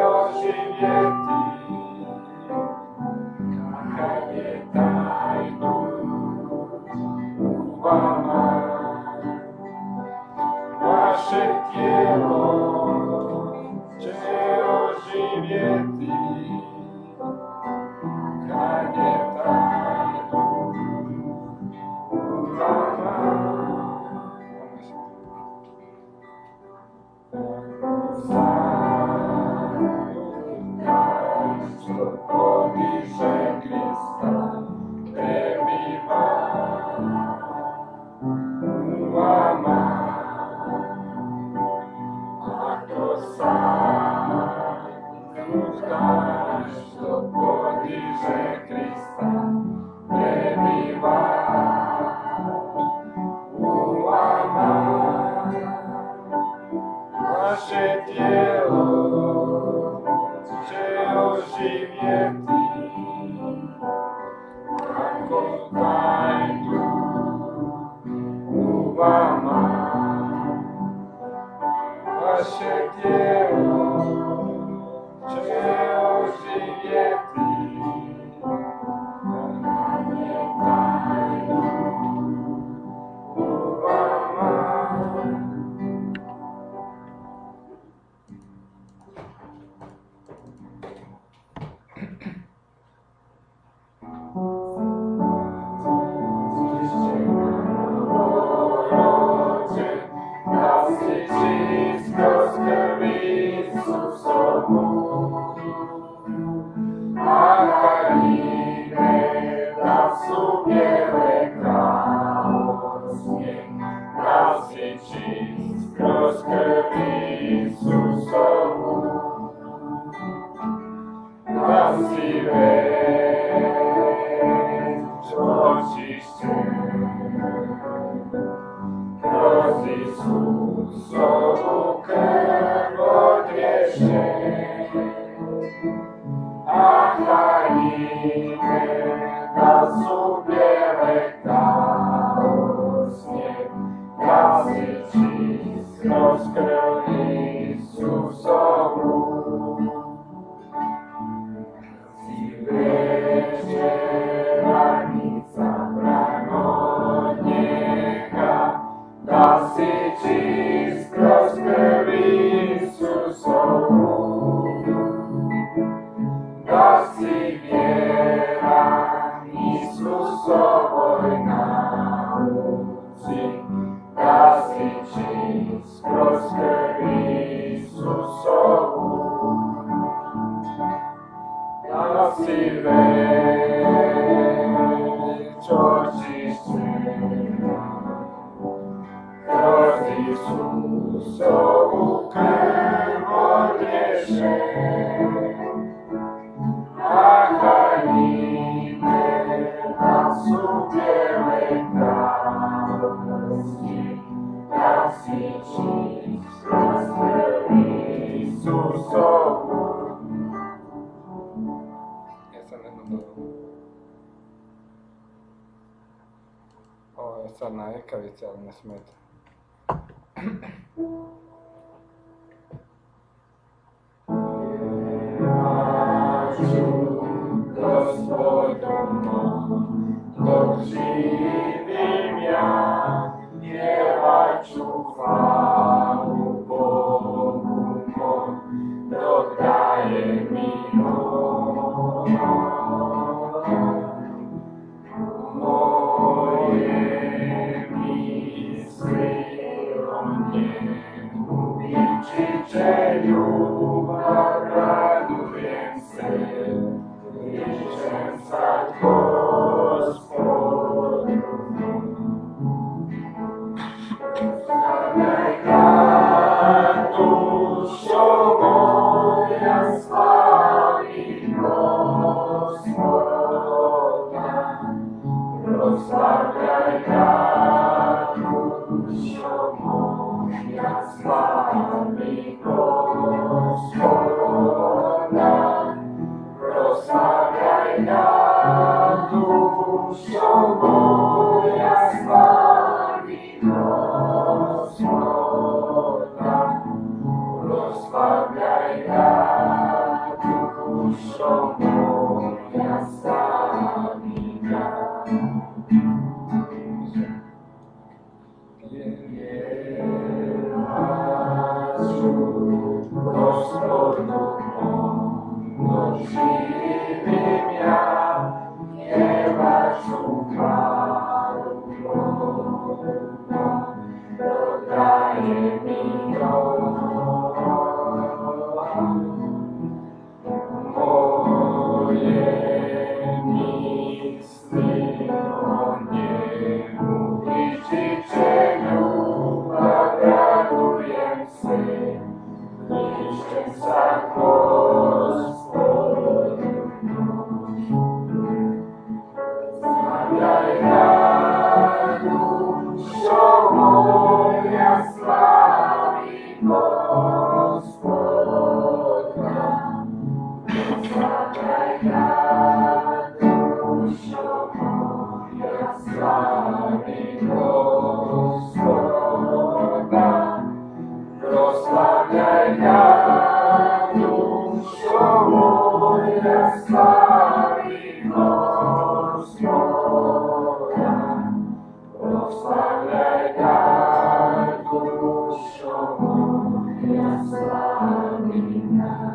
oživjeti, kad je taj duh u vama. Vaše tijelo će oživjeti, kad je taj duh u vama. Što podiže Krista, prebiva u vama. Ako sad taj što podiže Krista, prebiva u vama. Vaše tijelo će oživjeti, ako taj duh u vama. Vaše tijelo će oživjeti, kad je taj duh u vama. Ovo je sad na ekavici, ali ne smeta. Dok živim ja, pjevat ću hvalu Bogu mom, dok daje mi moje misli o njemu. Ići će ljubav, radujem se, ićem sad Gospodu. Stavljaj ga, dušo moja, slavi Gospoda. Proslavljaj ga, dušo moja, slavi Gospoda. Proslavljaj ga, dušo moja, slavi Gospoda. Proslavljaj ga. dušo moja, slavi ga. Pjevaću Gospodu mom, dok živim ja, pjevaću hvalu Boga, dok daje mi dom. Moje misli o njemu ističe ljubav, radujem se, bližem sa Gospodom. Slavljaj ga, dušo moja, slavi Gospoda. Slavljaj ga, dušo moja, slavi Gospoda. Proslavljaj ga, dušo moja, slavi Gospoda. Proslavljaj ga, dušo moja, slavi ga.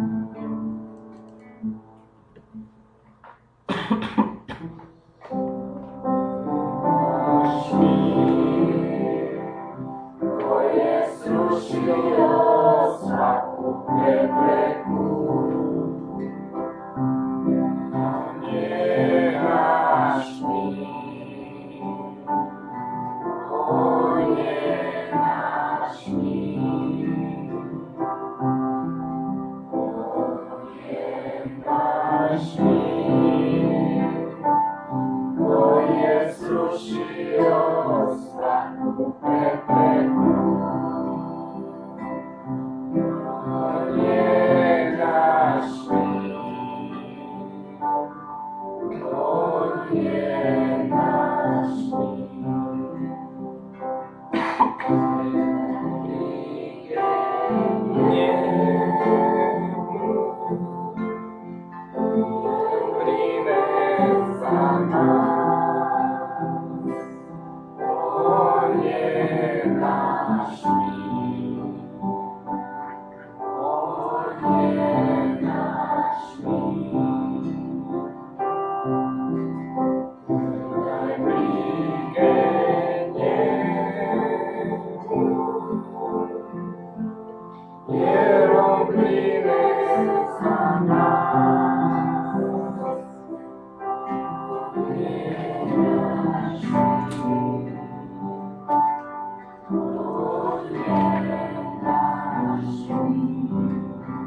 Naš mir, ko je srušio svaku prepreku, on je naš mir, on je naš mir, on je naš mir, ko je srušio svaku prepreku. On je naš mir, on je naš mir. Brine za nas, on je naš mir, on je naš mir. Daj brige njemu, jer on brine za nas. On je naš mir, on je naš mir.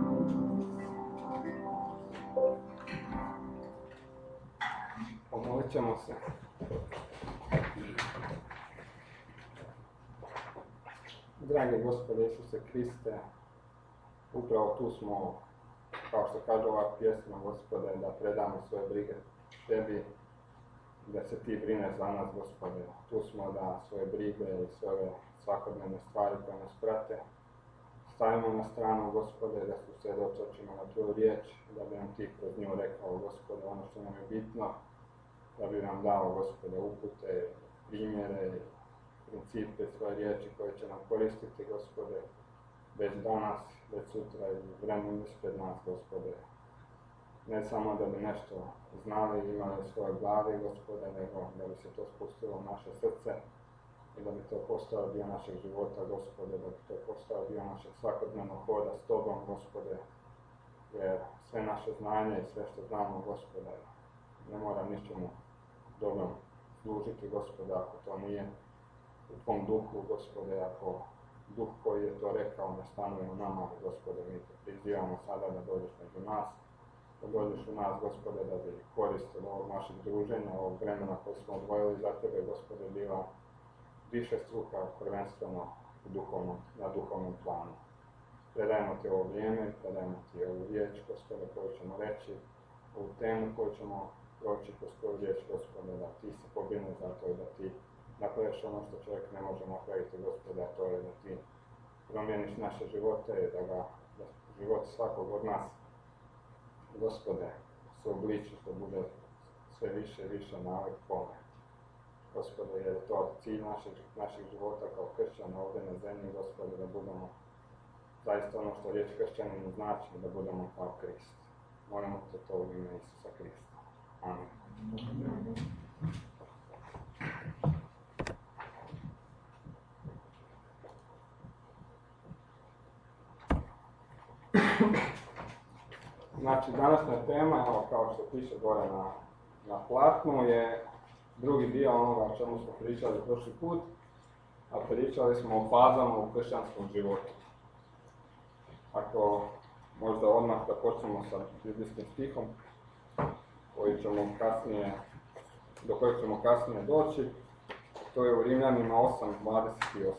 Pomolit ćemo se. Dragi Gospode Isuse Kriste, upravo tu smo, kao što kaže ova pjesma, Gospode, da predamo svoje brige tebi, da se ti brineš za nas, Gospode. Tu smo da svoje brige i svoje svakodnevne stvari koje nas prate stavimo na stranu, Gospode, da se usredotočimo na tvoju riječ, da bi nam ti kroz nju rekao, Gospode, ono što nam je bitno, da bi nam dao, Gospode, upute, primjere, principe svoje riječi koje će nam koristiti, Gospode, već danas, već sutra i vremenu ispred nas, Gospode. Ne samo da bi nešto znali i imali u svojoj glavi, Gospode, nego da bi se to spustilo u naše srce i da bi to postao dio našeg života, Gospode, da bi to postao dio našeg svakodnevnog hoda s Tobom, Gospode, jer sve naše znanje i sve što znamo, Gospode, ne mora ničemu dobrom služiti, Gospode, ako to nije u Tvom duhu, Gospode, ako duh koji je to rekao ne stanuje u nama, Gospode, mi te prizivamo sada da dođeš među nas, da dođeš u nas, Gospode, da bi korist od ovog našeg druženja, ovog vremena koje smo odvojili za Tebe, Gospode, bila više struka, prvenstveno na duhovnom planu. Predajemo Ti ovo vrijeme, predajemo Ti ovu riječ, Gospode, koju ćemo reći, ovu temu koju ćemo proći kroz koju riječ, Gospode, da Ti se pobrineš za to i da Ti napraviš ono što čovjek ne može napraviti, Gospode, a to je da Ti promijeniš naše živote i da životu svakog od nas. Gospode, se obliči što bude sve više i više nalik tome. Gospode, jer je to cilj naših života kao kršćana ovdje na zemlji, Gospode, da budemo zaista ono što riječ kršćanin znači, da budemo kao Krist. Molimo te to u ime Isusa Krista. Amen. Znači, današnja tema, evo, kao što piše gore na platnu, je drugi dio onoga o čemu smo pričali prošli put, a pričali smo o fazama u kršćanskom životu. Ako možda odmah da počnemo sa biblijskim stihom, do kojeg ćemo kasnije doći, to je u Rimljanima 8:28.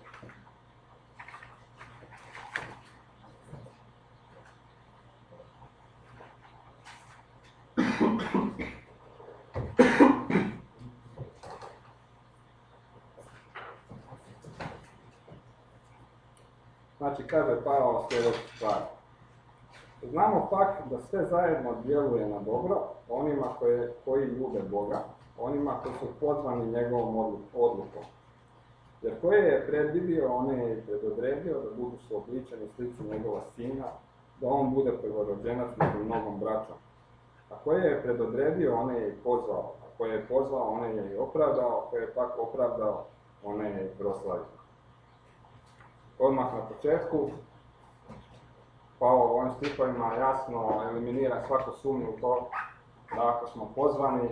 Znači, kaže Pavao sljedeću stvar. Znamo pak da sve zajedno djeluje na dobro onima koji ljube Boga, onima koji su pozvani njegovom odlukom. Jer koje je predvidio, one je i predodredio da budu suobličeni slici njegova sina, da on bude prvorođenac među mnogom braćom. A koje je predodredio, one je i pozvao. A koje je pozvao, one je i opravdao. A koje je pak opravdao, one je i proslavio. Odmah na početku, Pavao u ovim stihovima jasno eliminira svaku sumnju u to da ako smo pozvani,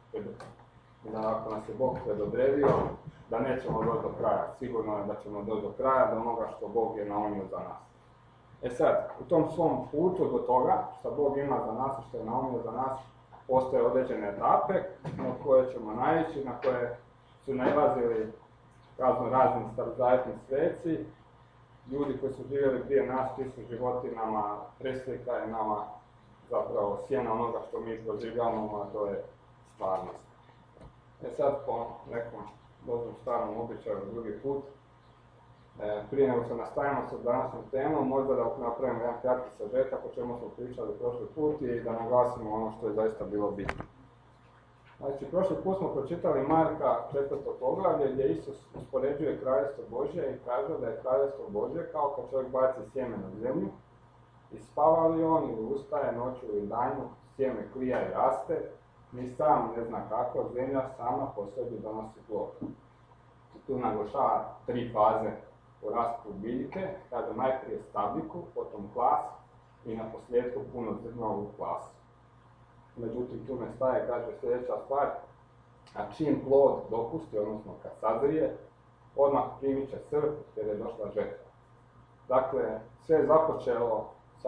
da ako nas je Bog predodredio, da nećemo doći do kraja. Sigurno je da ćemo doći do kraja, do onoga što Bog je naumio za nas. E sad, u tom svom putu do toga, što Bog ima za nas i što je naumio za nas, postoje određene etape na koje ćemo naići, na koje su nailazili razni starozavetni sveci, ljudi koji su živjeli prije nas, ti su životi nama preslika i nama zapravo sjena onoga što mi proživljavamo, a to je stvarnost. E sad, po nekom dobrom starom običaju drugi put, prije nego se nastavimo sa današnjom temom, možda da napravimo jedan kratki sažetak o čemu smo pričali prošli put i da naglasimo ono što je zaista bilo bitno. Znači, prošli put smo pročitali Marka 4. poglavlje gdje Isus uspoređuje kraljevstvo Božje i kaže da je kraljevstvo Božje kao kad čovjek baci sjeme na zemlju i spava li on ili ustaje noću ili danju, sjeme klija i raste, ni sam ne zna kako, zemlja sama po sebi donosi plod. Tu naglašava 3 faze u rastu biljke, kaže najprije stabljiku, potom klas i na posljedku puno zrnovu klasu. Međutim, tu ne staje, kaže sljedeća stvar, a čim plod dopusti, odnosno kad sazrije, odmah primit će srp jer je došla žetva. Dakle, sve je započelo sa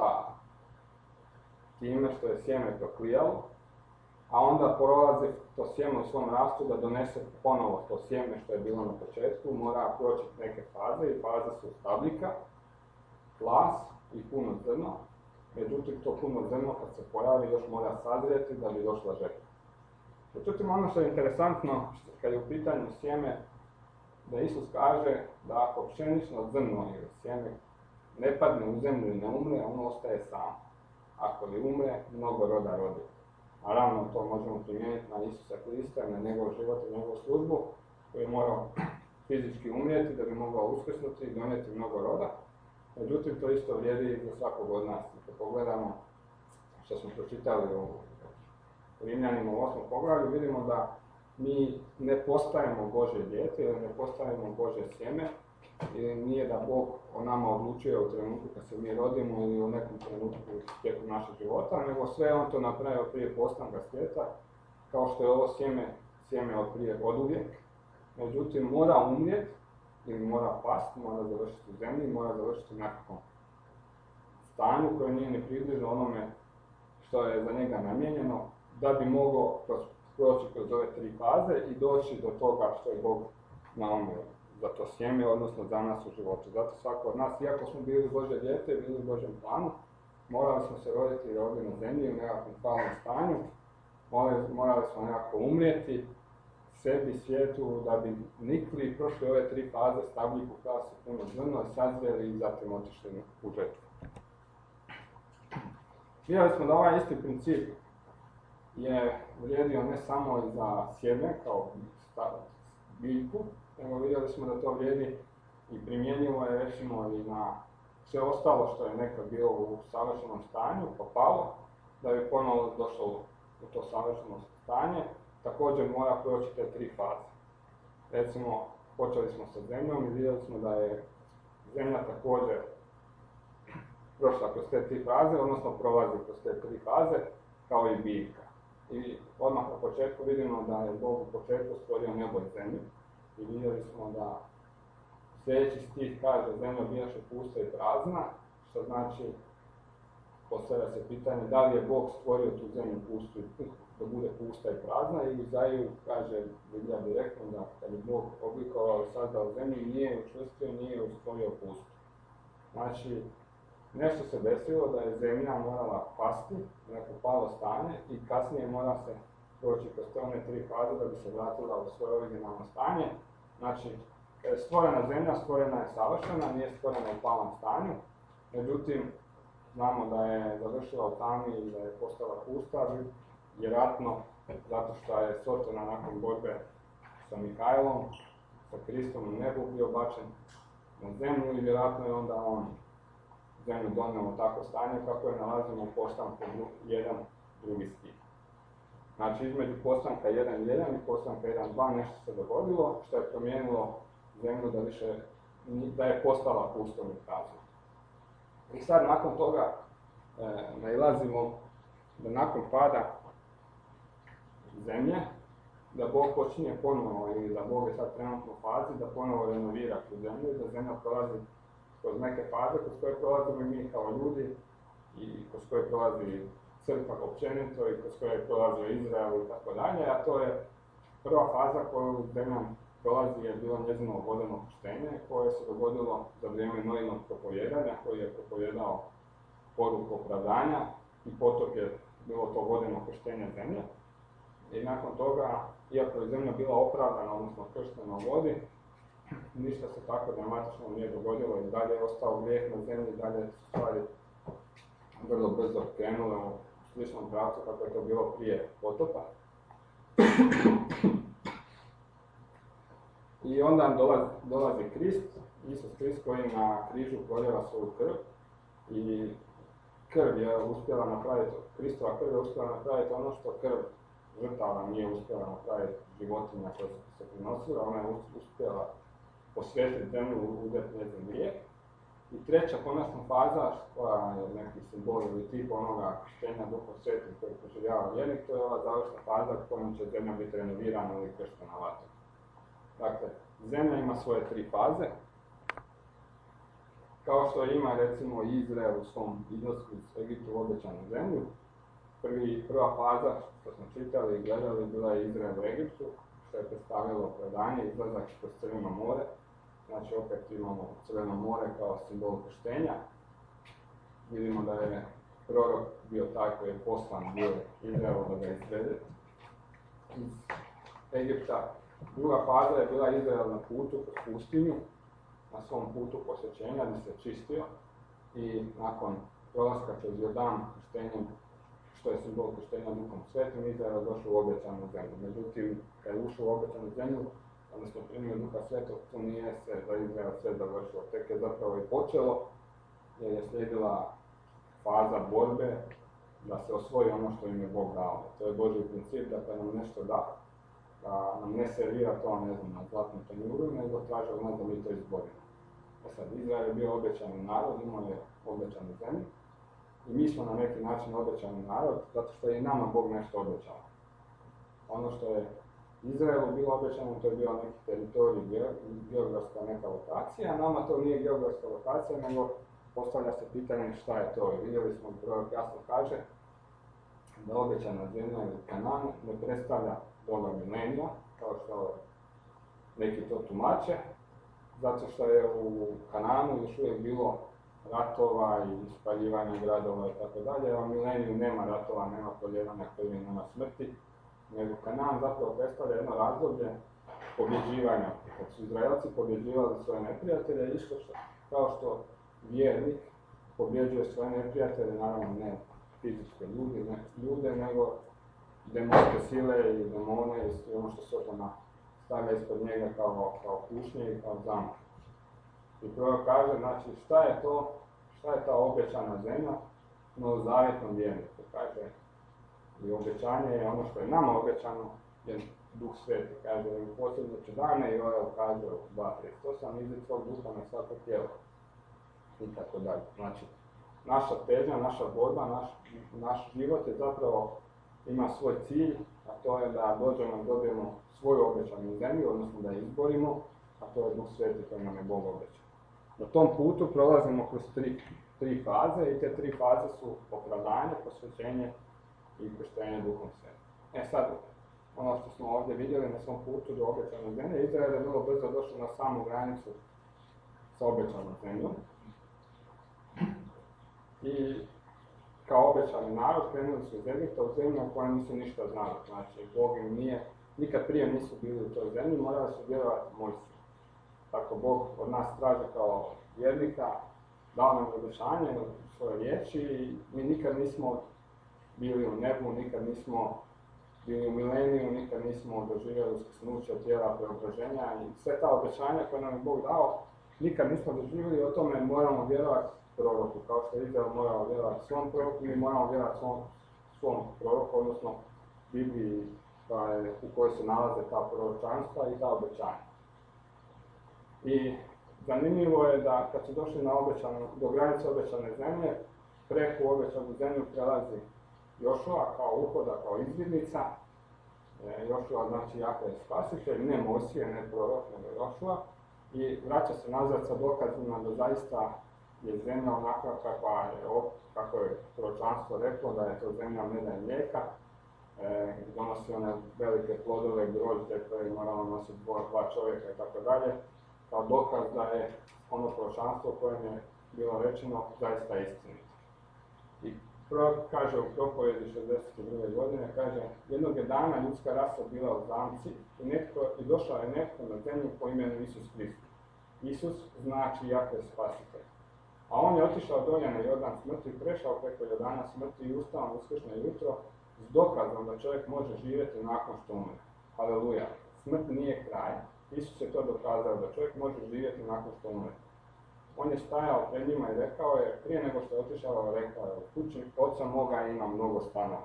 time što je sjeme proklijalo, a onda prolazi to sjeme u svom rastu da donese ponovo to sjeme što je bilo na početku, mora proći neke faze i faze su stabljika, klas i puno zrno. Međutim, to puno zrno kad se pojavi još mora sazrijeti da bi došla žetva. Međutim, ono što je interesantno, kad je u pitanju sjeme, da Isus kaže da ako pšenično zrno ili sjeme ne padne u zemlju i ne umre, ono ostaje samo. Ako li umre, mnogo roda rodi. Naravno, to možemo primijeniti na Isusa Krista, na njegov život i njegovu službu, koji je morao fizički umrijeti da bi mogao uskrsnuti i donijeti mnogo roda. Međutim, to isto vrijedi i za svakog od nas. Kad pogledamo što smo pročitali u Rimljanima u 8. poglavlju, vidimo da mi ne postajemo Božje dijete ili ne postajemo Božje sjeme, ili nije da Bog o nama odlučuje u trenutku kad se mi rodimo ili u nekom trenutku tijekom našeg života, nego sve on to napravio prije postanka svijeta, kao što je ovo sjeme od uvijek. Međutim, mora umrijeti ili mora pasti, mora završiti u zemlji, mora završiti u nekakvom stanju koje nije ni približno onome što je za njega namijenjeno, da bi mogao proći kroz ove 3 faze i doći do toga što je Bog naumio za to sjeme, odnosno za nas u životu. Zato svako od nas, iako smo bili Božje dijete, bili u Božjem planu, morali smo se roditi ovdje na zemlji u nekakvom falnom stanju, morali smo nekako umrijeti sebi, svijetu, da bi nikli i prošli ove 3 faze, stabljiku, klasu, puno zrno i sazreli i zatim otišli u žetvu. Vidjeli smo da ovaj isti princip je vrijedio ne samo i za sjeme kao biljku, nego vidjeli smo da to vrijedi i primjenjivo je recimo i na sve ostalo što je nekad bilo u savršenom stanju, pa palo, da bi ponovno došlo u to savršeno stanje, također mora proći te 3 faze. Recimo, počeli smo sa zemljom i vidjeli smo da je zemlja također prošla kroz te 3 faze, odnosno prolazi kroz te 3 faze, kao i biljka. I odmah na početku vidimo da je Bog u početku stvorio nebo i zemlju. I vidjeli smo da sljedeći stih kaže zemlja bijaše pusta i prazna, što znači, postavlja se pitanje da li je Bog stvorio tu zemlju pustu da bude pusta i prazna, i u Izaiju kaže Biblija direktno da kad je Bog oblikovao i sazdao zemlju, nije je učvrstio, nije je stvorio pustu. Znači, nešto se desilo da je zemlja morala pasti, neko palo stanje, i kasnije mora se proći kroz te one 3 faze da bi se vratila u svoje originalno stanje. Znači, kad je stvorena zemlja, stvorena je savršena, nije stvorena u palom stanju, međutim, znamo da je završila u tami i da je postala pusta, vjerojatno zato što je Sotona nakon borbe sa Mihajlom, sa Kristom u nebu bio bačen na zemlju, i vjerojatno je onda on zemlju donio u takvo stanje kako je nalazimo u postanku 1.2. stih. Znači, između postanka 1.1 i postanka 1.2 nešto se dogodilo što je promijenilo zemlju da je postala pustom i praznom. I sad nakon toga nailazimo da nakon pada zemlje, da Bog počinje ponovo, ili da Bog je sad trenutno u fazi da ponovo renovira tu zemlju i da zemlja prolazi kroz neke faze kroz koje prolazimo i mi kao ljudi, i kroz koje prolazi crkva općenito i kroz koje prolazio Izrael i tako dalje, a to je prva faza koju zemlja prolazi je bilo njezino vodeno krštenje, koje se dogodilo za vrijeme Noinog propovijedanja, koji je propovijedao poruku opravdanja, i potop je bilo to vodeno krštenje zemlje. I nakon toga, iako je zemlja bila opravdana, odnosno krštena u vodi, ništa se tako dramatično nije dogodilo i dalje je ostao grijeh na zemlji, i dalje su stvari vrlo brzo krenule u sličnom pravcu kako je to bilo prije potopa. I onda dolazi Krist, Isus Krist, koji na križu proljeva svoju krv, i krv je uspjela napraviti, Kristova krv je uspjela napraviti ono što krv žrtava nije uspjela napraviti životinja koje su se prinosile, ona je uspjela posvetiti zemlju, uzeti njezin grijeh. I treća konačna faza, koja je neki simbol ili tip onoga krštenja Duhom Svetim koji proživljava vjernik, to je ova završna faza kojom će zemlja biti renovirana ili krštena vatrom. Dakle, zemlja ima svoje 3 faze, kao što ima recimo Izrael u svom izlasku iz Egipta u obećanu zemlju. Prva faza, što smo čitali i gledali, bila je Izrael u Egiptu, što je predstavljalo opravdanje, izlazak kroz Crveno more. Znači, opet imamo Crveno more kao simbol krštenja. Vidimo da je prorok bio taj koji je poslan bio Izraelu da ga izvede iz Egipta. Druga faza je bila Izrael na putu kroz pustinju, na svom putu posvećenja gdje se čistio, i nakon prolaska kroz Jordan krštenjem, što je simbol krštenja Duhom Svetim, Izrael došao u obećanu zemlju. Međutim, kad je ušao u obećanu zemlju, onda smo primili Duha Svetog, to nije se za Izrael sve završilo. Tek je zapravo i počelo, jer je slijedila faza borbe da se osvoji ono što im je Bog dao. To je Božji princip da kad nam nešto da nam ne servira to, ne znam, na zlatnom tanjuru, nego traže od nas da mi to izborimo. Sad, Izrael je bio obećani narod, imao je obećanu zemlju, i mi smo na neki način obećani narod, zato što je i nama Bog nešto obećao. Ono što je Izraelu bilo obećano, to je bio neki teritorij, geografska neka lokacija, a nama to nije geografska lokacija, nego postavlja se pitanje šta je to. Vidjeli smo, prorok jasno kaže da obećana zemlja ili Kanan ne predstavlja doba milenija, kao što neki to tumače, zato što je u Kananu još uvijek bilo ratova i spaljivanja gradova i tako dalje, a u mileniju nema ratova, nema proljevanja krvi, nema smrti, nego Kanan zapravo predstavlja jedno razdoblje pobjeđivanja. Kad su Izraelci pobjeđivali svoje neprijatelje, isto kao što vjernik pobjeđuje svoje neprijatelje, naravno ne fizičke ljude, nego demonske sile i demone i ono što Sotona stavlja ispod njega kao kušnje i kao zamah. I prorok kaže, znači, šta je ta obećana zemlja novozavjetnom vjerniku, kaže. I obećanje je ono što je nama obećano, je Duh Sveti, kaže, u posljednje će dane i Joel kaže u 2.38, izli svog duha na svako tijelo. I tako dalje. Znači, naša težnja, naša borba, naš život je zapravo ima svoj cilj, a to je da dođemo i dobijemo svoju obećanu zemlju, odnosno da je izborimo, a to je Duh Sveti koji nam je Bog obećao. Na tom putu prolazimo kroz tri faze i te 3 faze su opravdanje, posvećenje i krštenje Duhom Svetim. Sad, ono što smo ovdje vidjeli na svom putu do obećane zemlje, Izrael je vrlo brzo došao na samu granicu sa obećanom zemljom. I kao obećani narod krenuli su iz Egipta u zemlju u kojoj nisu ništa znali. Znači, Bog im nikad prije nisu bili u toj zemlji, morali su vjerovati Mojsiju. Tako Bog od nas traži kao vjernika, dao nam obećanje u svoje riječi i mi nikad nismo bili u nebu, nikad nismo bili u mileniju, nikad nismo doživjeli uskrsnuće tijela preobraženja i sve ta obećanja koje nam je Bog dao, nikad nismo doživjeli i o tome moramo vjerovati proroku. Kao što je Izrael morao vjerovati svom proroku, mi moramo vjerovati svom proroku, odnosno Bibliji u kojoj se nalaze ta proročanstva i ta obećanja. I zanimljivo je da kad su došli do granice obećane zemlje, preko obećanu zemlju prelazi Jošua kao uhoda, kao izvidnica. Jošua znači Jahve je spasitelj, ne Mojsije, ne prorok, nego Jošua. I vraća se nazad sa dokazima da zaista je zemlja onakva kako je proročanstvo reklo, da je to zemlja meda i mlijeka. Donosi one velike plodove, grožđe koje je moralo nositi 2 čovjeka i tako dalje. Kao dokaz da je ono proročanstvo kojem je bilo rečeno zaista istinito. I prorok kaže u propovjedi 62. godine, kaže, jednog je dana ljudska rasa bila u zamci i došao je netko na zemlju po imenu Isus Kristus. Isus znači Jahve spasitelj. A on je otišao dolje na Jordan smrti i prešao preko Jordana smrti i ustao na uskršnje jutro s dokazom da čovjek može živjeti nakon što umre. Haleluja. Smrt nije kraj. Isus je to dokazao da čovjek može živjeti nakon što umre. On je stajao pred njima i rekao je, prije nego što je otišao, rekao je, u kući oca moga ima mnogo stanova.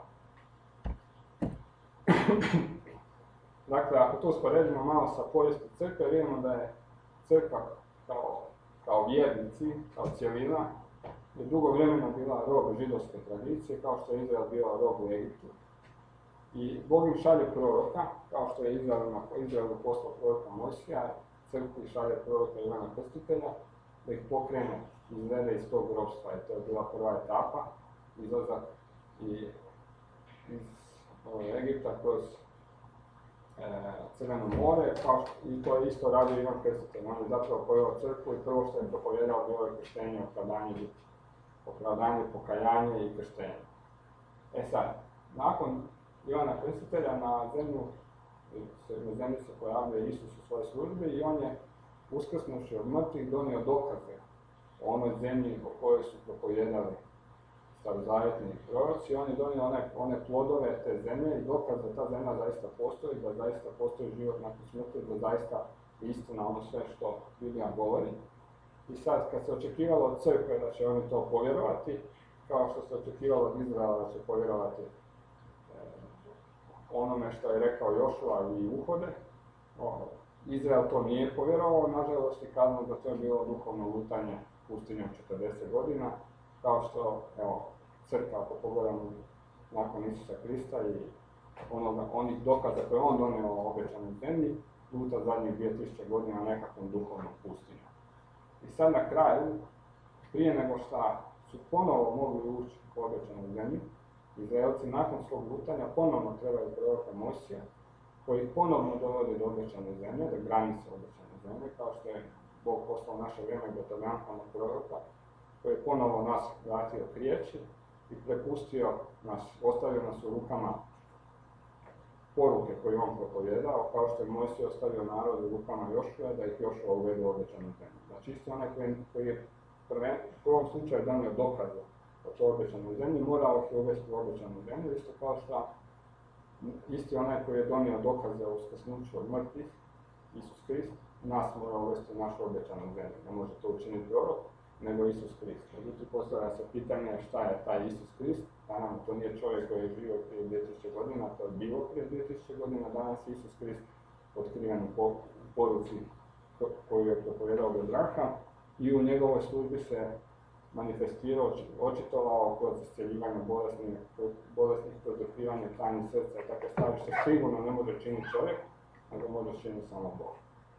Dakle, ako to usporedimo malo sa povijesti crkve, vidimo da je crkva kao vjernici, kao cjelina, je dugo vremena bila rob židovske tradicije, kao što je Izrael bio rob u Egiptu. I Bog im šalje proroka, kao što je Izraelu poslao proroka Mojsija, crkvi šalje proroka Ivana Krstitelja, da ih pokrene, izvede iz tog ropstva. I to je bila prva etapa, izlazak iz Egipta kroz Crveno more, i to je isto radio Ivan Krstitelj. On je zapravo poveo crkvu i prvo što je propovjedao bilo je krštenje, opravdanje, pokajanje i krštenje. Sad, nakon Ivana Krstitelja na zemlji se pojavljuje Isus u svojoj službi i on je uskrsnuši od mrtvih donio dokaze o onoj zemlji o kojoj su propovijedali starozavjetni proroci. On je donio one plodove te zemlje i dokaz da ta zemlja zaista postoji, da zaista postoji život nakon smrti, da zaista je istina ono sve što Biblija govori. I sad, kad se očekivalo od crkve da će oni to povjerovati, kao što se očekivalo od Izraela da će povjerovati onome što je rekao Jošua i uhode, Izrael to nije povjerovao, nažalost, i kazno da to je bilo duhovno lutanje pustinjom 40 godina, kao što, crkva, ako pogledamo nakon Isusa Krista i onih dokaza koje on donio o obećanoj zemlji, luta zadnjih 2000 godina nekakvom duhovnom pustinjom. I sad na kraju, prije nego što su ponovo mogli ući u obećanu zemlju, Izraelci nakon svog lutanja ponovno trebaju proroka Mojsija, koji ponovno dovodi do obećane zemlje, do granice obećane zemlje, kao što je Bog poslao naše vrijeme Gotovljankama proroka, koji je ponovo nas vratio k riječi i prepustio nas, ostavio nas u rukama poruke koje on propovijedao, kao što je Mojsije ostavio narod u rukama Jošua, da ih Jošua uvede u obećanu zemlju. Znači isto onaj koji je u prvom slučaju donio dokaze o toj obećanoj zemlji, morao ih je uvesti u obećanu zemlju, isto kao što isti onaj koji je donio dokaze o uskrsnuću od mrtvih, Isus Krist, nas mora uvesti u našu obećanu zemlju. Ne može to učiniti prorok, nego Isus Krist. Međutim, postavlja se pitanje šta je taj Isus Krist. Naravno, to nije čovjek koji je živio prije 2000 godina, to je bilo prije 2000 godina, danas Isus Krist otkriven u poruci koju je propovedao Abraham i u njegovoj službi se manifestirao, očitovao kroz iscjeljivanje bolesnih, kroz otkrivanje tajnih srca i takve stvari što sigurno ne može činiti čovjek, nego može činiti samo Bog.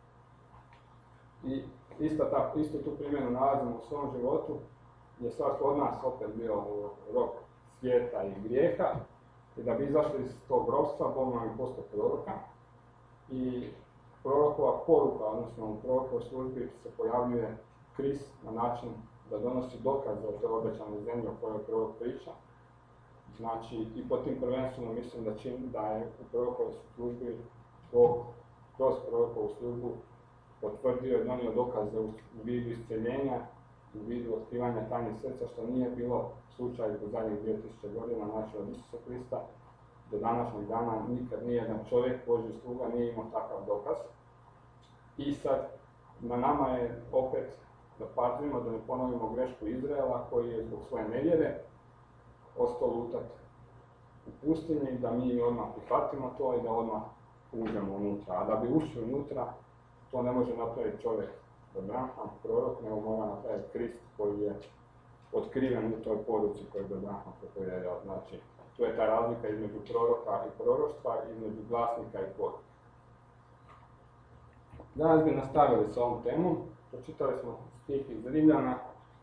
I isto tu primjenu nalazimo u svom životu, gdje svatko od nas opet bio u rok svijeta i grijeha, i da bi izašli iz tog ropstva, Bog nam je poslao proroka, i prorokova poruka, odnosno u prorokovoj službi se pojavljuje Krist na način da donosi dokaze o toj obećanoj zemlji o kojoj prorok priča. Znači, i po tim prvenstveno mislim da je u prorokovoj službi Bog kroz prorokovu službu potvrdio i donio dokaze u vidu isceljenja, u vidu otkrivanja tajnih srca, što nije bilo slučaj u zadnjih 2000 godina, znači od Isusa Krista do današnjeg dana nikad nijedan čovjek, Božji sluga, nije imao takav dokaz. I sad, na nama je opet da pazimo, da ne ponovimo grešku Izraela koji je zbog svoje nevjere ostao lutat u pustinji, da mi odmah prihvatimo to i da odmah uđemo unutra. A da bi ušli unutra, to ne može napraviti čovjek, Abraham, prorok, nego mora napraviti Krist koji je otkriven u toj poruci koju je Abraham propovedao. Znači, tu je ta razlika između proroka i proroštva, između glasnika i poruka. Danas bi nastavili s ovom temom. Pročitali smo stih iz Rimljana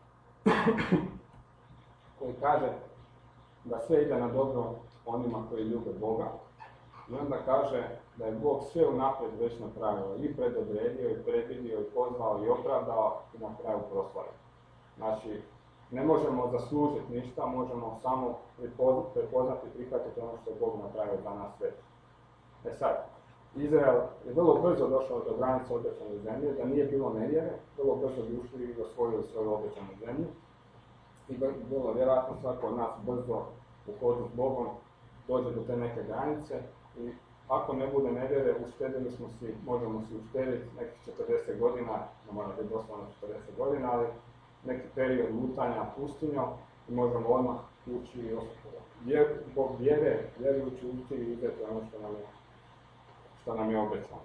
koji kaže da sve ide na dobro onima koji ljube Boga. I onda kaže da je Bog sve unaprijed već napravio, i predodredio, i predvidio, i pozvao, i opravdao, i na kraju proslavio. Znači, ne možemo zaslužiti ništa, možemo samo prepoznati i prihvatiti ono što je Bog napravio za nas već. E sad, Izrael je vrlo brzo došao do granice obećane zemlje, da nije bilo nevjere, vrlo brzo bi ušli i osvojili svoju obećanu zemlju. I vrlo vjerojatno svako od nas brzo u hodu s Bogom dođe do te neke granice i ako ne bude nevjere, uštedili smo si, možemo si uštediti nekih 40 godina, ne mora biti doslovno 40 godina, ali neki period lutanja pustinjom i možemo odmah ući i zbog vjere, vjerujući ući i uzeti ono što nam je obećano.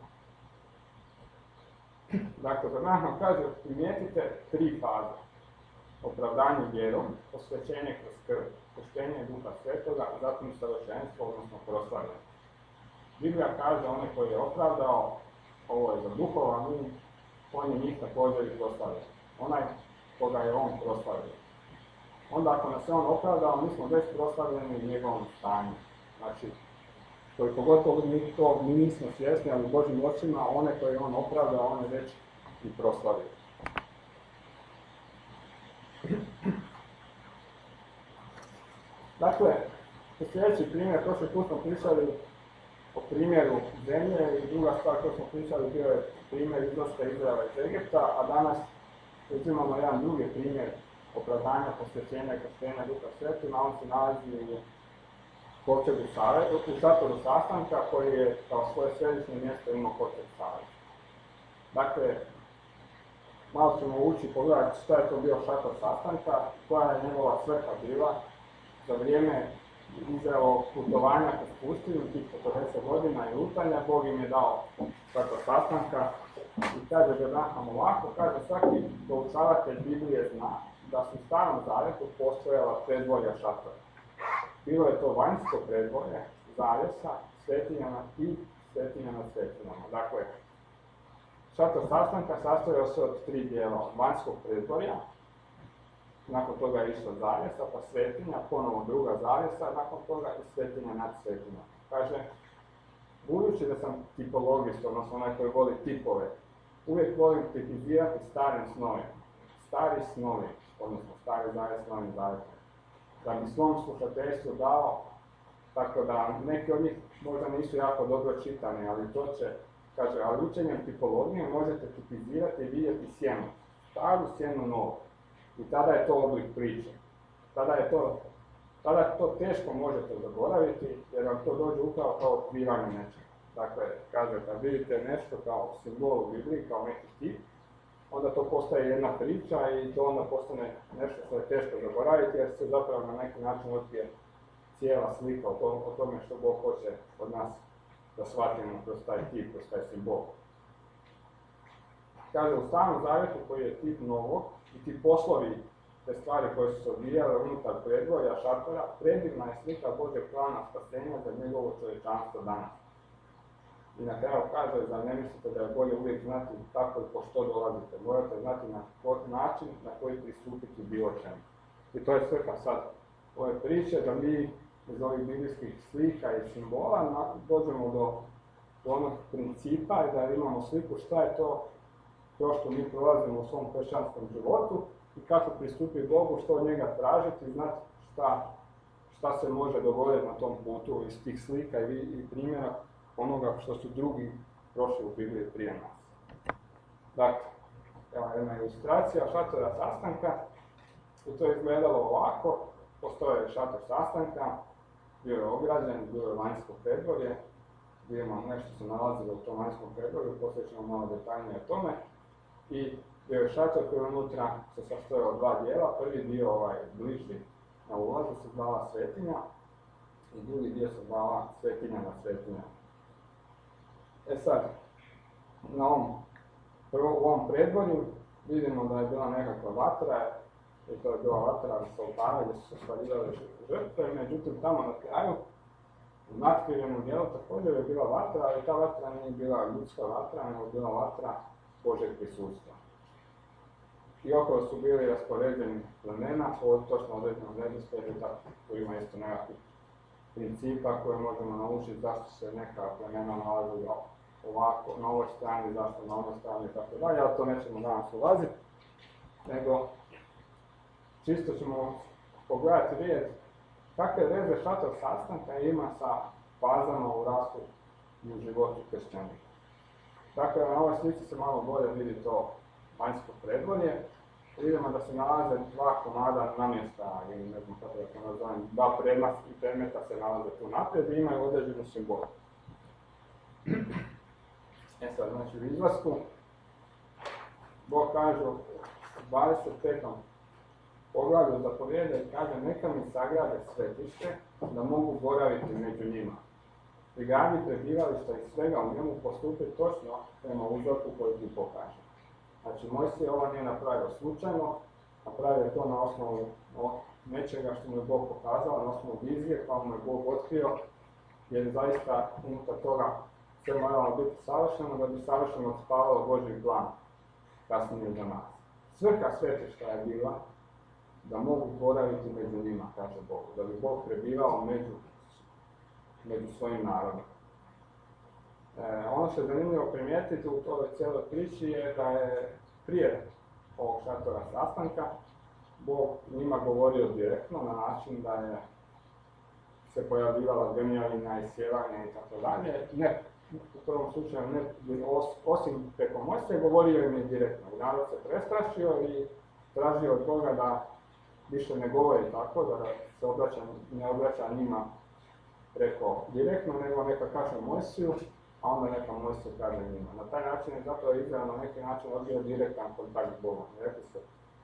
Dakle, Abraham kaže, primijetite 3 faze. Opravdanje vjerom, posvećenje kroz krv, krštenje Duha Svetoga, a zatim savršenstvo, odnosno proslavljanje. Biblija kaže, onaj koji je opravdao, ovo je za duhova, on je njih također i proslavio. Onaj koga je on proslavio. Onda ako nas je on opravdao, mi smo već proslavljeni u njegovom stanju. Znači, koliko gotovo mi nismo svjesni, ali u Božjim očima, one koje je on opravdao, on je već i proslavio. Dakle, sljedeći primjer, prošli put smo pričali o primjeru zemlje i druga stvar koju smo pričali bio je primjer izlaska Izraela iz Egipta, a danas uzimamo jedan drugi primjer opravdanja, posvećenja i krštenja Duha Svetima, on se nalazi u kovčegu Saveza, u šatoru sastanka koji je kao svoje središnje mjesto imao kovčeg Saveza. Dakle, malo ćemo ući pogledati šta je to bio šator sastanka, koja je njegova svrha bila za vrijeme Izraelovog putovanja kroz pustinju, tih 40 godina i lutanja. Bog im je dao šator sastanka i kaže Abraham ovako, kaže svaki poučavatelj Biblije zna da su u Starom Zavjetu postojala predvorja šatora. Bilo je to vanjsko predvorje, zavjesa, svetinjama i svetinja nad svetinjama. Dakle, šator sastanka sastojao se od 3 dijela, vanjskog predvorja, nakon toga je išla zavjesa, pa svetinja, ponovo druga zavjesa, nakon toga i svetinja nad svetinjama. Kaže, budući da sam tipologist, odnosno onaj koji voli tipove, uvijek volim tipizirati starim snovima. Stari snovi, odnosno stari zavjet s novim zavjetom. Da bi svom slušateljstvu dao, tako da neki od njih možda nisu jako dobro čitani, ali to će, kaže, ali učenjem tipologije možete tipizirati i vidjeti sjenu, staru sjenu novu. I tada je to oblik priče. tada to teško možete zaboraviti, jer vam to dođe upravo kao otkrivanje nečega. Dakle, kaže, kad vidite nešto kao simbol u Bibliji, kao neki tip, onda to postaje jedna priča i to onda postane nešto što je teško zaboraviti, jer se zapravo na neki način otkrije cijela slika o tome što Bog hoće od nas da shvatimo kroz taj tip, kroz taj simbol. Kaže, u Starom Zavjetu koji je tip novog i ti poslovi, te stvari koje su se odvijale unutar predvorja, šatora, predivna je slika Božeg plana spasenja za njegovo čovječanstvo danas. I na kraju kaže, da ne mislite da je bolje uvijek znati kako i po što dolazite. Morate znati na način na koji pristupiti bilo čemu. I to je svrha sad ove priče, da mi iz ovih biblijskih slika i simbola dođemo do onog principa i da imamo sliku šta je to što mi prolazimo u svom kršćanskom životu i kako pristupiti Bogu, što od njega tražiti, znati šta se može dogoditi na tom putu iz tih slika i primjera onoga što su drugi prošli u Bibliji prije nas. Dakle, evo jedna ilustracija šatora sastanka i to je izgledalo ovako. Postoje šator sastanka, bio je ograđen, bilo je vanjsko predvorje, vidimo nešto se nalazilo u tom vanjskom predvorju, poslije ćemo malo detaljnije o tome. I bio je šator koji unutra se sastojao od dva dijela, prvi dio bliži na ulazu se zvala svetinja i drugi dio se zvala svetinja na svetinja. E sad, u ovom predvorju vidimo da je bila nekakva vatra, i to je bila vatra sa oltara gdje su se spaljivale žrtve, međutim tamo na kraju, u natkrivenom dijelu također je bila vatra, ali ta vatra nije bila ljudska vatra, nego bila vatra Božeg prisustva. I okolo su bili raspoređeni plemena, po točno određenom redoslijedu, tu ima isto nekakvih principa koje možemo naučiti zašto se neka plemena nalaze ovako na ovoj strani, zašto na ovoj strani itd. Ali to nećemo danas ulaziti, nego čisto ćemo pogledati vidjeti kakve veze šator sastanka ima sa fazama u rastu i u životu kršćanika. Dakle, na ovoj slici se malo bolje vidi to vanjsko predvorje. Vidimo da se nalaze dva komada namjesta, ili ne znam kako da to nazovem, dva predmeta se nalaze tu naprijed i imaju određenu simbolu. E sad, znači u izlasku, Bog kaže u 25. poglavlju zapovijeda i kaže, neka mi sagrade svetište da mogu boraviti među njima. Prigradi prebivališta i svega u njemu postupi točno prema uzorku koji ti pokaže. Znači, Mojsije ovo nije napravio slučajno, napravio je to na osnovu nečega što mu je Bog pokazao, na osnovu vizije koja mu je Bog otkrio, jer zaista unutar toga sve moralo biti savršeno da bi savršeno odspavalo Božji plan kasnije za nas. Svrha svetišta je bila da mogu boraviti među njima, kaže Bog, da bi Bog prebivao među svojim narodom. Ono što je zanimljivo primijetiti u toj cijeloj priči je da je prije ovog šatora sastanka Bog njima govorio direktno na način da je se pojavljivala grmljavina i sjevanje i tako dalje. Ne, u prvom slučaju ne, osim preko Mojsija govorio im je direktno. Narod se prestrašio i tražio od Boga da više ne govori tako, da se ne obraća njima preko direktno, nego neka kaže Mojsiju, a onda neka Mojsiju kaže njima. Na taj način je zapravo Izrael na neki način odbio direktan kontakt s Bogom. Rekli se,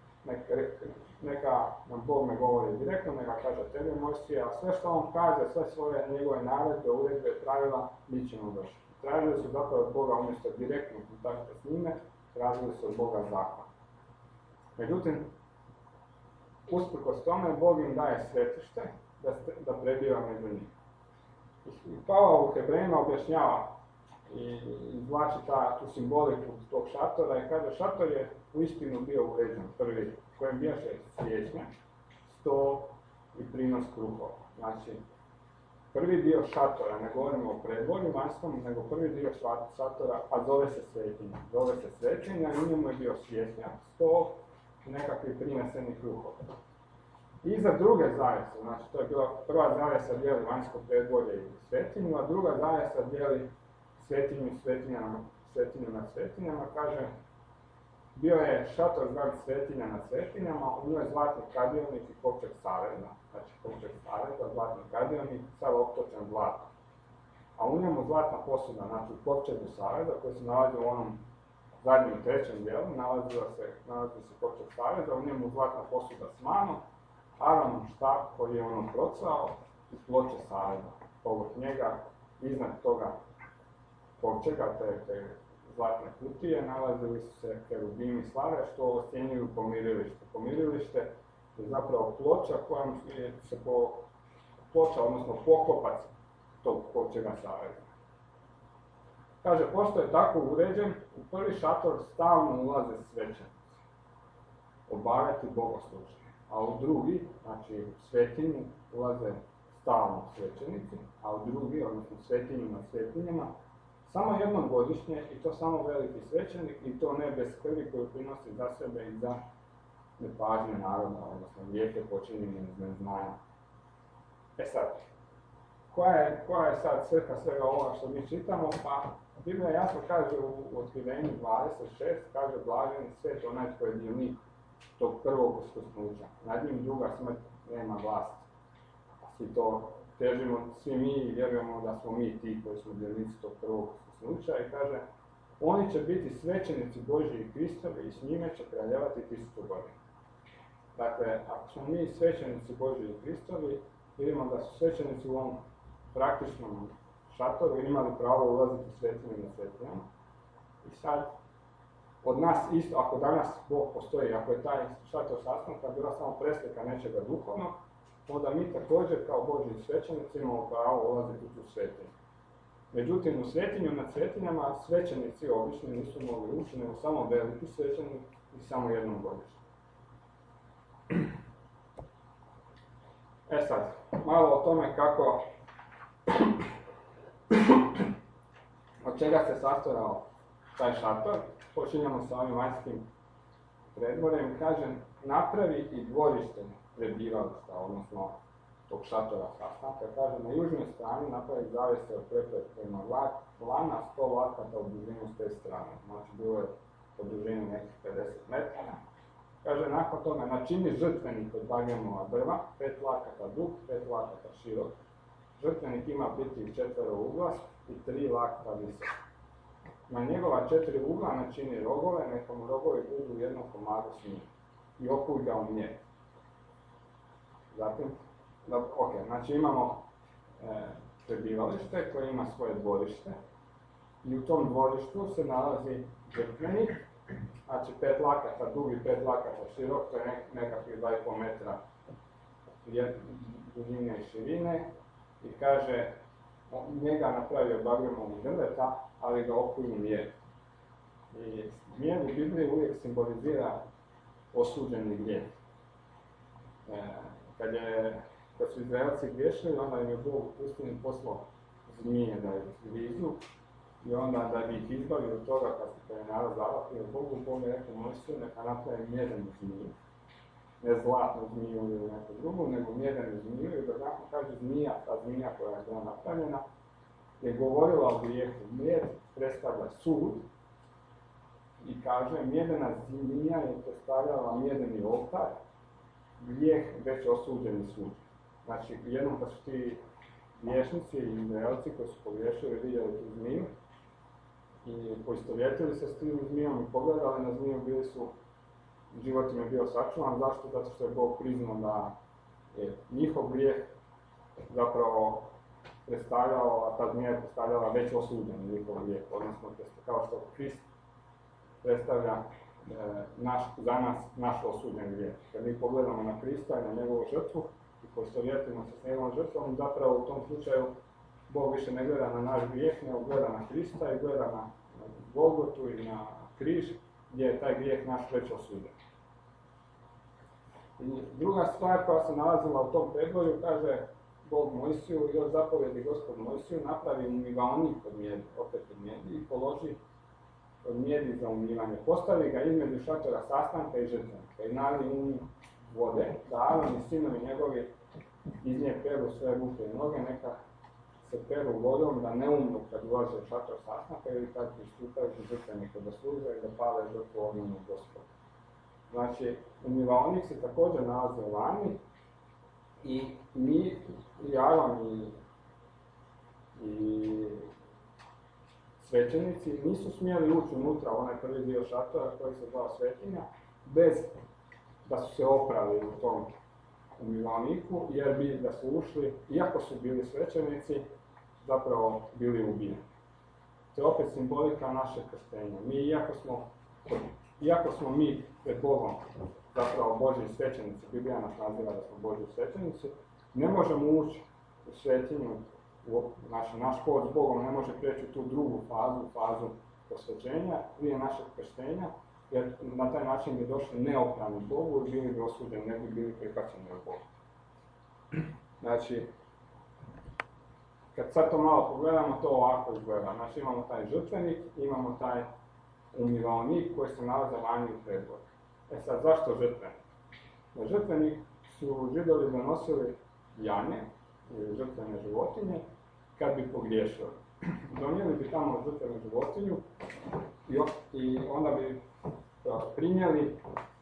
neka nam Bog ne govori direktno, neka kaže tebi Mojsija, a sve što on kaže, sve svoje njegove naredbe, uredbe, pravila, mi ćemo vršiti. Tražili su zapravo od Boga umjesto direktnog kontakta s njime, tražili su od Boga zakon. Međutim, usprkos tome, Bog im daje svetište da prebiva među njima. I Pavao u Hebrejima objašnjava i izvlači tu simboliku tog šatora i kaže, šator je uistinu bio uređen, prvi, kojem bijaše siječnja, sto i prinos kruhova. Znači, prvi dio šatora, ne govorimo o predvorju vanjskom, nego prvi dio šatora, a zove se svetinja. Zove se svetinja i u njemu je bio siječnja, sto i nekakvi prineseni kruhova. Iza druge zavjese, znači to je bila prva zavjesa dijeli vanjsko predvorje i svetinju, a druga zavjesa dijeli svetinju nad svetinjama, kaže bio je šator zvan svetinja nad svetinjama, u njoj zlatni kadionik i kovčeg Saveza, znači kovčeg Saveza, zlatni kadionik, sav optočen zlatom. A u njemu zlatna posuda, znači u kovčegu Saveza, koji se nalazi u onom zadnjem trećem dijelu, nalazi se kovčeg Saveza, u njemu zlatna posuda s manom, Aaronov štap koji je ono procao iz ploče Saveza. Povrh njega, iznad toga kovčega, te zlatne kutije, nalazili su se kerubimi slave što osjenjuju pomirilište. Pomirilište je zapravo ploča kojom se ploča, odnosno poklopac tog kovčega Saveza. Kaže, pošto je tako uređen, u prvi šator stalno ulaze svećenici, obavljati bogoslužje, a u drugi, znači u svetinju, ulaze stalno svećenici, a u drugi, odnosno svetinju nad svetinjama, samo jednom godišnje, i to samo veliki svećenik, i to ne bez krvi koju prinosi za sebe i za nepažnje naroda, odnosno grijehe počinjene iz neznanja. E sad, koja je sad svrha svega ovoga što mi čitamo? Pa Biblija jasno kaže u Otkrivenju 26, kaže blaženi svet onaj tko je dionik tog prvog uskrsnuća. Nad njim druga smrt nema vlasti. Svi to težimo, svi mi i vjerujemo da smo mi ti koji smo dionici tog prvog uskrsnuća i kaže oni će biti svećenici Božji i Kristovi i s njime će kraljevati 1000 godina. Dakle, ako smo mi svećenici Božji i Kristovi, vidimo da su svećenici u ovom praktičnom šatoru imali pravo ulaziti u svetinju na svetinjama. I sad, od nas isto, ako danas Bog postoji, ako je taj šator sastanka bila samo preslika nečega duhovnog, onda mi također kao Božji svećenici imamo pravo ulaziti u tu svetinju. Međutim, u svetinju nad svetinjama svećenici obični nisu mogli ući, nego samo veliki svećenik i samo jednom godišnje. E sad, malo o tome kako, od čega se sastojao taj šator. Počinjemo sa ovim vanjskim predvorjem. Kažem, napravi i dvorište prebivališta, odnosno tog šatora sastanka. Kaže, na južnoj strani napravi zavjese od prepletenog lana, 100 lakata u dužinu s te strane. Znači, bilo je po dužini nekih 50 metara. Kaže, nakon toga načini žrtvenik od bagemova drva, 5 lakata dug, 5 lakata širok. Žrtvenik ima biti 4 ugla i 3 lakata visok. Na njegova 4 ugla načini rogove, neka mu rogovi budu u jednom komadu s njim. I okuj ga u njeg. Zatim, znači imamo prebivalište koje ima svoje dvorište. I u tom dvorištu se nalazi žrtvenik. Znači 5 lakata dug i 5 lakata širok, to je nekakvih 2,5 metra dužine i širine. I kaže, njega napravio bagremovom drveta, ali ga okuju mijed. I mijed u Bibliji uvijek simbolizira osuđeni grijeh. Kad su Izraelci griješili, onda im je Bog u pustini poslao zmije da ih grizu. I onda da bi ih izbavio od toga kad je narod zavapio Bogu, Bog je rekao Mojsiju neka napravi mjedenu zmiju. Ne zlatnu zmiju ili neku drugu, nego mjedenu zmiju. I da nakon kaže zmija, ta zmija koja je bila napravljena, je govorila o grijehu. Mjed predstavlja sud i kaže mjedena zmija je predstavljala mjedeni oltar, grijeh već osuđeni sud. Znači, jednom kad su ti griješnici i Izraelci koji su pogriješili vidjeli tu zmiju i poistovjetili se s tim zmijom i pogledali na zmiju, bili su, život im je bio sačuvan. Zašto? Zato što je Bog priznao da je njihov grijeh zapravo predstavljao, a ta zmija je predstavljala već osuđen njihov grijeh, odnosno kao što Krist predstavlja za nas naš osuđen grijeh. Kad mi pogledamo na Krista i na njegovu žrtvu i poistovjetimo se s njegovom žrtvom, zapravo u tom slučaju Bog više ne gleda na naš grijeh, nego gleda na Krista i gleda na Golgotu i na križ, gdje je taj grijeh naš već osuđen. I druga stvar koja se nalazila u tom predvorju, kaže Bog Mojsiju, još zapovjedi Gospod Mojsiju, napravi umivaonik od mijedi, opet od mijedi, i položi od mijedi za umivanje. Postavi ga između šatora sastanka i žrtvenika i nalij u njih vode, da Aron i sinovi njegovi iz nje peru svoje ruke i noge, neka se peru vodom, da ne umru kad ulaze u šator sastanka ili kad pristupaju žrtveniku da služe i da pale žrtvu ognjenu Gospodu. Znači, umivaonik se također nalazi vani i mi, i Aron i svećenici nisu smjeli ući unutra onaj prvi dio šatora koji se zvao svetinja, bez da su se oprali u tom umivaoniku, jer bi da su ušli, iako su bili svećenici, zapravo bili ubijeni. To je opet simbolika našeg krštenja. Mi, iako smo mi pred Bogom zapravo Božji svećenici, Biblija nas naziva da smo Božji svećenici, ne možemo ući u svetinju, naš put s Bogom ne može preći u tu drugu fazu posvećenja prije našeg krštenja, jer na taj način bi došli neoprani Bogu i bili bi osuđeni, ne bi bili prihvaćeni od Boga. Znači, kad sad to malo pogledamo, to ovako izgleda. Znači, imamo taj žrtvenik, imamo taj umivaonik koji se nalaze vani u predvorju. Sad, zašto žrtvenik? Na žrtvenik su Židovi donosili janje, ili žrtvene životinje, kad bi pogriješili. Donijeli bi tamo žrtvenu životinju i onda bi primjeli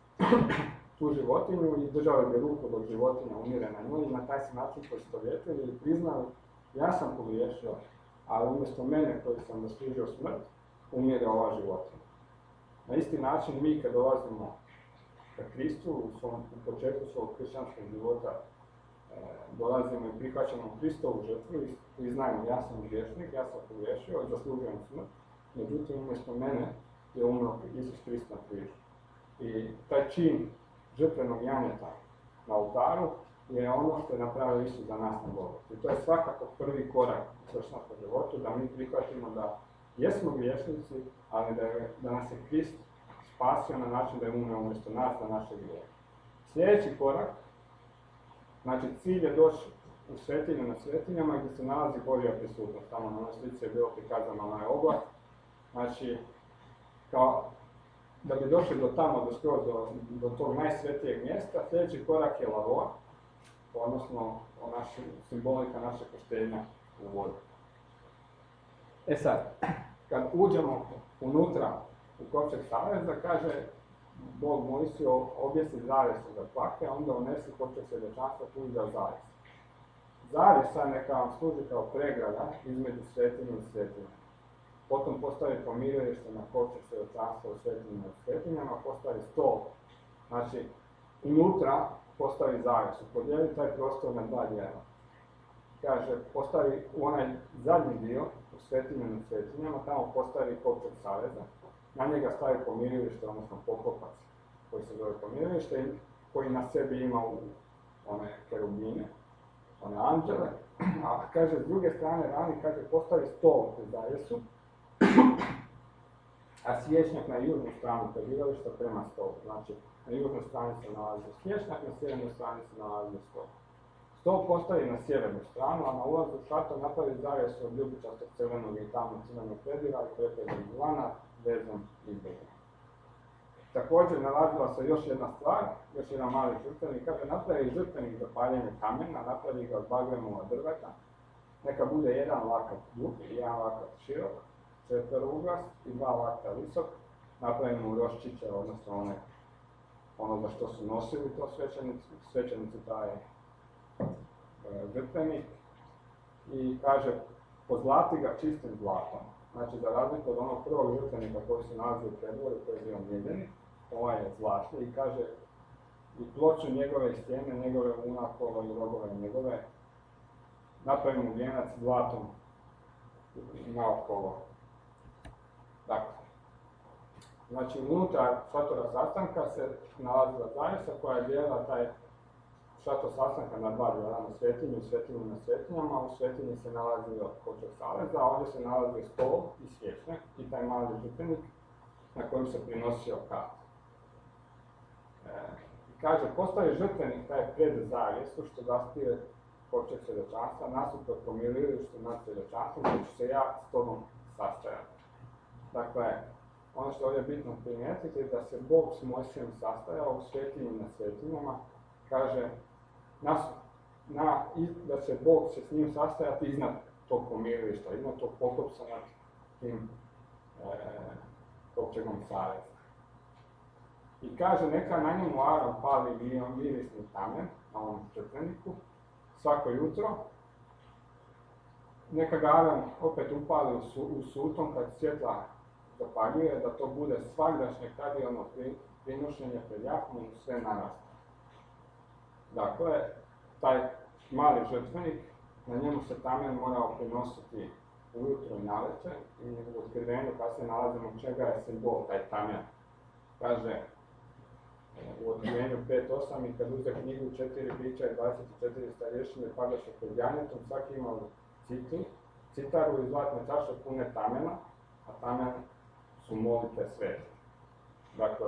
tu životinju i držali bi ruku dok životinja umire na njoj i na taj se način poistovjetili i priznali, ja sam pogriješio, ali umjesto mene koji sam zaslužio smrt, umire ova životinja. Na isti način mi kad dolazimo ka Kristu u početku svog kršćanskog života dolazimo i prihvaćamo Kristovu žrtvu i znamo, ja sam griješnik, ja sam pogriješio i zaslužujem smrt, međutim umjesto mene je umro Isus Krist na križu. I taj čin žrtvenog janjeta na oltaru je ono što je napravio Isus za nas na Golgoti. I to je svakako prvi korak u kršćanskom životu, da mi prihvatimo da jesmo griješnici, ali da nas je Krist spasio na način da je umro umjesto nas za naše grijehe. Sljedeći korak, znači cilj je doći u svetinju na svetinjama gdje se nalazi Božja prisutnost. Tamo na onoj slici je bilo prikazano onaj oblak. Znači, da bi došli do tamo, do tog najsvetijeg mjesta, sljedeći korak je lavor, odnosno simbolika našeg krštenja u vodu. Sad, kad uđemo unutra u kovčeg saveza, kaže Bog Mojsiju, objesi zavjesu za tlake, onda unesi kovčeg svjedočanstva tu za zavis. Zavjesa neka vam služi kao pregrada između svetinje i svetinje. Potom postavi pomirilište na kovčeg svjedočanstva u svetinjama i svetinjama, postavi stol. Znači, unutra postavi zavjesu, podijeli taj prostor na dva dijela. Kaže, postavi u onaj zadnji dio, u svetinjama i svetinjama, tamo postavi kovčeg saveza. Na njega stavi pomirilište, odnosno poklopac, koji se zove pomirilište, koji na sebi ima one kerubine, one anđele. A kaže, s druge strane rani, kaže, postavi stol u zavjesu, a svječnjak na južnu stranu prebivališta prema stolu. Znači, na južnoj strani se nalazi svječnjak, na sjevernoj strani se nalazi stol. Stol postavi na sjevernu stranu, a na ulazu u šator napravi zavjesu od ljubičastog crvenog i tamno-crvenog predira i preprednog lana, vezom i bezom. Također nalazila se još jedna stvar, još jedan mali žrtvenik, kaže napravi žrtvenik za paljenje kamena, napravi ga od bagrenova drveta, neka bude jedan lakat dug i jedan lakat širok, četverouglas i 2 lakta visok, napravimo roščiće, odnosno ono za što su nosili to svećenici taj žrtvenik, i kaže pozlati ga čistim zlatom. Znači, za razliku od onog prvog žrtvenika koji se nalazi u predvorju, koji je bio mjedeni, ovaj je zlatni i kaže i ploču njegove stijene, njegove unakova i rogove njegove, napravimo vijenac zlatom naokolo. Dakle, znači, unutar šatora sastanka se nalazila zavjesa koja je dijelila taj šator sastanka na dva dijela, na svetinju i svetinju na svetinjama. U svetinji se nalazio kovčeg saveza, a ovdje se nalazio stol i svječnjak i taj mali žrtvenik na kojem se prinosio kat. Kaže, postavi žrtvenik taj pred zavjesu što zastije kovčeg svjedočanstva, nasuprot pomirilištu nad svjedočanstvom, gdje ću se ja s tobom sastajati. Dakle, ono što je ovdje bitno primijetiti je da se Bog s Mojsijem sastajao u svetinji na svetinjama, kaže da će Bog se s njim sastajati iznad tog pomirilišta, iznad tog pokopca nad tim kovčegom saveza. I kaže, neka na njemu Aron pali mirisni kamen, na ovom žrtveniku, svako jutro. Neka ga Aron opet upali u suton kad svjetla zapaljuje, da to bude svagdašnje kadilno prinošenje pred Jahvom sve narasta. Dakle, taj mali žrtvenik, na njemu se tamen morao prinositi ujutro i navečer, i u otkrivenju kasnije nalazimo čega je simbol taj tamen. Kaže u otkrivenju 5.8, i kad uze knjigu 4 bića i 24 starješine padaše pred janjetom, svaki imao citaru i zlatne čaše pune tamena, a tamen su molite sveti. Dakle,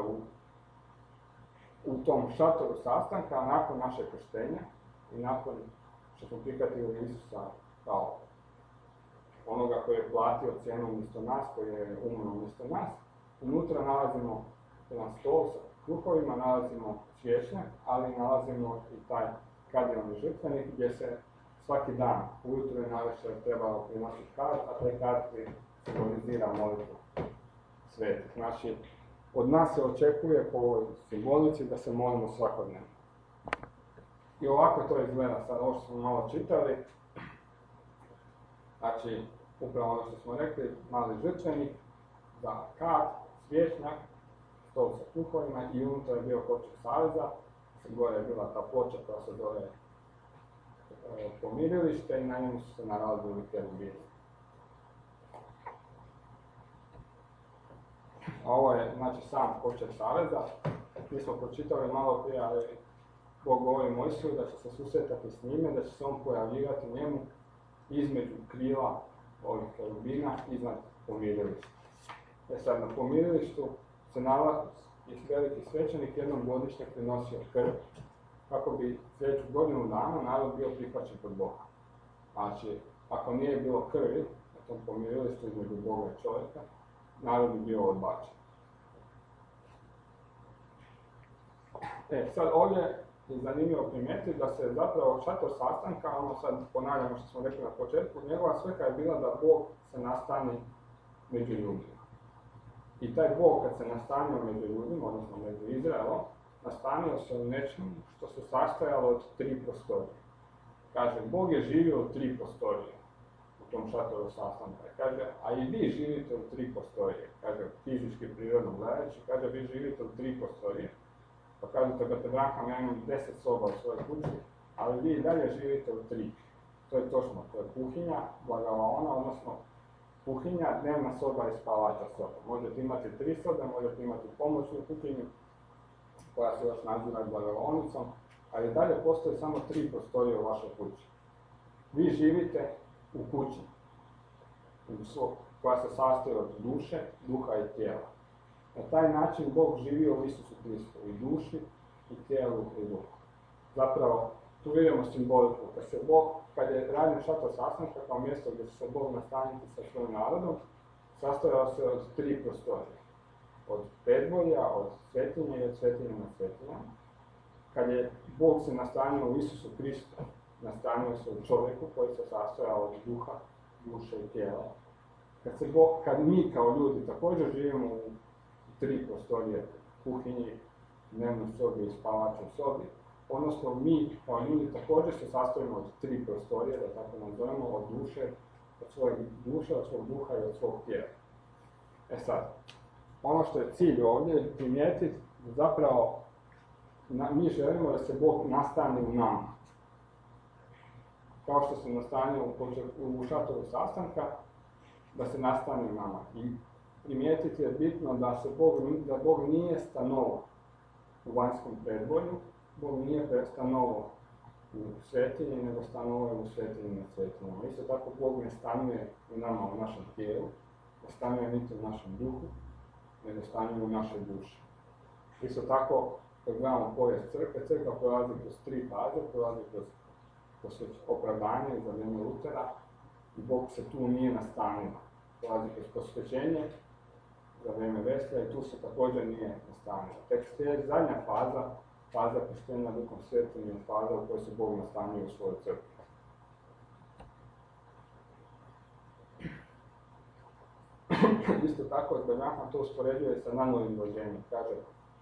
u tom šatoru sastanka, nakon našeg krštenja i nakon što smo prihvatili Isusa kao onoga koji je platio cijenu umjesto nas, koji je umro umjesto nas, unutra nalazimo jedan stol sa kruhovima, nalazimo svječnjak, ali nalazimo i taj kadilni žrtvenik gdje se svaki dan, ujutro i navečer, trebalo prinositi kard, a taj kard simbolizira molitvu svetih. Znači, od nas se očekuje po ovoj simbolici da se molimo svakodnevno. I ovako to izgleda sad, ovo što smo malo čitali. Znači, upravo ono što smo rekli, mali žrtvenik, za kard, svječnjak, stol sa kruhovima i unutra je bio kovčeg saveza, gore je bila ta ploča koja se zove pomirilište i na njemu su se nalazili kerubini. A ovo je, znači, sam kovčeg saveza. Mi smo pročitali malo prije, ali Bog govori Mojsiju da će se susretati s njime, da će se on pojavljivati njemu između krila ovih kerubina iznad pomirilišta. Sad, na pomirilištu se nalazi veliki svećenik jednom godišnje prinosio krv, kako bi sljedeću godinu dana narod bio prihvaćen kod Boga. Znači, ako nije bilo krvi na tom pomirilištu između Boga i čovjeka, narod bi bio odbačen. Sad ovdje je zanimljivo primijetiti da se zapravo šator sastanka, ono sad ponavljamo što smo rekli na početku, njegova svrha je bila da Bog se nastani među ljudima. I taj Bog kad se nastanio među ljudima, odnosno među Izraelom, nastanio se u nečemu što se sastojalo od 3 prostorije. Kaže, Bog je živio u 3 prostorije u tom šatoru sastanka. Kaže, a i vi živite u 3 prostorije. Kaže, fizički, prirodno gledajući, kaže, vi živite u 3 prostorije. Pa kažete da te Branka, ja imam 10 soba u svojoj kući, ali vi i dalje živite u 3. To je točno, to je kuhinja, blagavaona, odnosno kuhinja, dnevna soba i spavača soba. Možete imati 3 sobe, možete imati pomoćnu kuhinju, koja se još naziva blagavaonicom, ali dalje postoje samo 3 prostorije u vašoj kući. Vi živite u kući, koja se sastoji od duše, duha i tijela. Na taj način Bog živio u Isusu Kristu, i duši, i tijelu, i duhu. Zapravo, tu vidimo simboliku. Kad je radim šator sastanka kao mjesto gdje će se Bog nastaniti sa svojim narodom, sastojao se od 3 prostorije. Od predvorja, od svetinje i od svetinje na svetinjama. Kad je Bog se nastanio u Isusu Kristu, nastanio se u čovjeku koji se sastojao od duha, duše i tijela. Kad mi kao ljudi također živimo u 3 prostorije, kuhinji, dnevnoj sobi i spavačoj sobi, odnosno mi kao ljudi također se sastojimo od 3 prostorije, da tako nazovemo, od duše, od svoje duše, od svog duha i od svog tijela. Sad, ono što je cilj ovdje je primijetiti da zapravo mi želimo da se Bog nastani u nama. Kao što se nastanio u šatoru sastanka, da se nastani u nama. I primijetiti je bitno da Bog nije stanovao u vanjskom predvorju, Bog nije stanovao u svetinji, nego stanovao u svetinji nad svetinjama. Isto tako Bog ne stanuje u nama, u našem tijelu, ne stanuje niti u našem duhu, nego stanuje u našoj duši. Isto tako, kad gledamo povijest crkve, crkva prolazi kroz 3 faze, prolazi kroz opravdanje za vrijeme Lutera, i Bog se tu nije nastanio. Prolazi kroz posvećenje za vrijeme Weslija i tu se također nije nastanio. Tek slijedi zadnja faza krštenja Duhom Svetim je faza u kojoj se Bog nastanio u svojoj crkvi. Isto tako, Benjahma to uspoređuje sa nanovim rođenjem. Kaže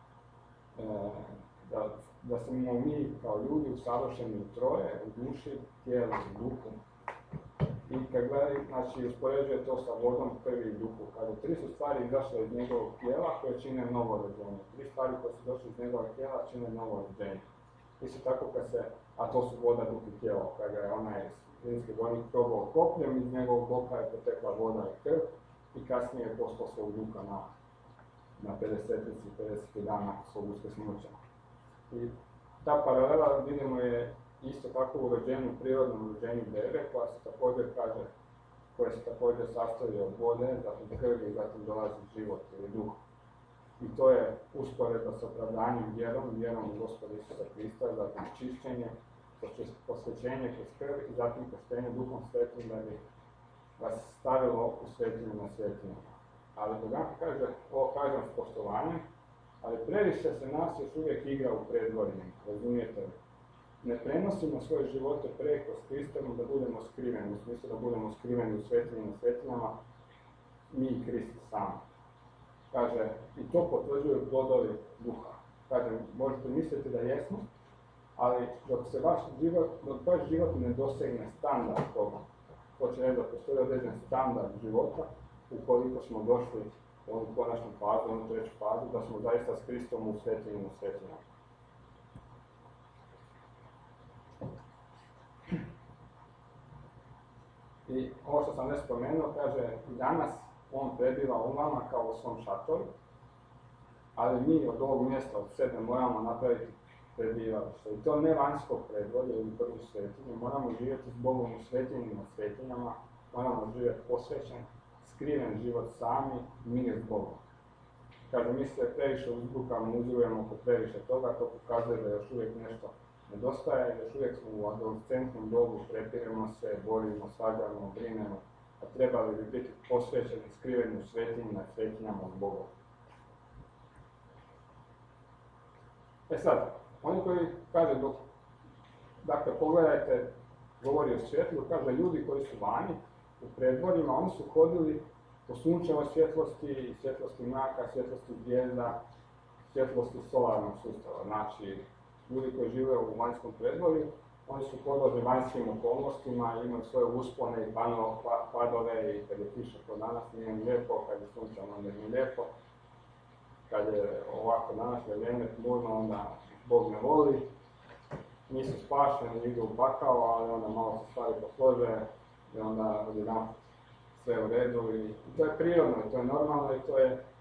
da smo mi kao ljudi usavršeni u troje, u duši, tijelu i duhu. I kad gledaju, znači, uspoređuje to sa vodom, krvi i duhu. Kaže, 3 su stvari izašle iz njegovog tijela koje čine novo rođenje. 3 stvari koje su došle iz njegovog tijela čine novo rođenje. Isto tako kad se, a to su voda, duh i tijelo, kada je onaj rimski vojnik probao kopljem, iz njegovog boka je potekla voda i krv i kasnije je poslao svog duha na 50. dana svog uskrsnuća. I ta paralela vidimo je isto tako u rođenju, prirodnom rođenju bebe, koja se također sastoji od vode, zatim krvi i zatim dolazi život ili duh. I to je usporedba s opravdanjem vjerom u Gospoda Isusa Krista, zatim čišćenje, posvećenje kroz krv i zatim krštenje Duhom Svetim da bi vas stavilo u svetinju na svetinju. Ali Benjahma kaže, ovo kažem s poštovanjem, ali previše se nas još uvijek igra u predvorima, razumijete li? Ne prenosimo svoje živote preko s Kristom da budemo skriveni, u smislu da budemo skriveni u svetinju na svetinjama, mi i Krist sami. Kaže, i to potvrđuju plodovi duha. Kaže, možete misliti da jesmo, ali dok vaš život ne dosegne standard toga, to će reći da postoji određen standard života, ukoliko smo došli u onu konačnu fazu, onu treću fazu, da smo zaista s Kristom u svetinju na svetinjama. I ovo što sam već spomenuo, kaže, i danas on prebiva u vama kao u svom šatoru, ali mi od ovog mjesta, od sebe, moramo napraviti prebivalište. I to ne vanjskog predvorja ili prvu svetinju, moramo živjeti s Bogom u svetinju na svetinjama, moramo živjeti posvećen, skriven život sami, mir s Bogom. Kaže, mi se previše uzbrukamo, uzrujemo oko previše toga, to pokazuje da još uvijek nešto nedostaje, još uvijek smo u adolescentnom dobu, prepiremo se, borimo, svađamo, brinemo, a trebali bi biti posvećeni, skriveni u svetinju na svetinjama s Bogom. Sad, oni koji kaže, dakle, pogledajte, govori o svjetlu, kaže, ljudi koji su vani, u predvorima, oni su hodili po sunčevoj svjetlosti, svjetlosti mraka, svjetlosti zvijezda, svjetlosti solarnog sustava. Znači, ljudi koji žive u vanjskom predvorju, oni su podložni vanjskim okolnostima, imaju svoje uspone i padove i kad je kiša kod danas nije im lijepo, kad je sunčano onda nije lijepo. Kad je ovako današnje vrijeme tmurno, onda Bog ne voli. Nisu spašeni, idu u pakao, ali onda malo se stvari poslože i onda odjedanput sve u redu. I to je prirodno, i to je normalno i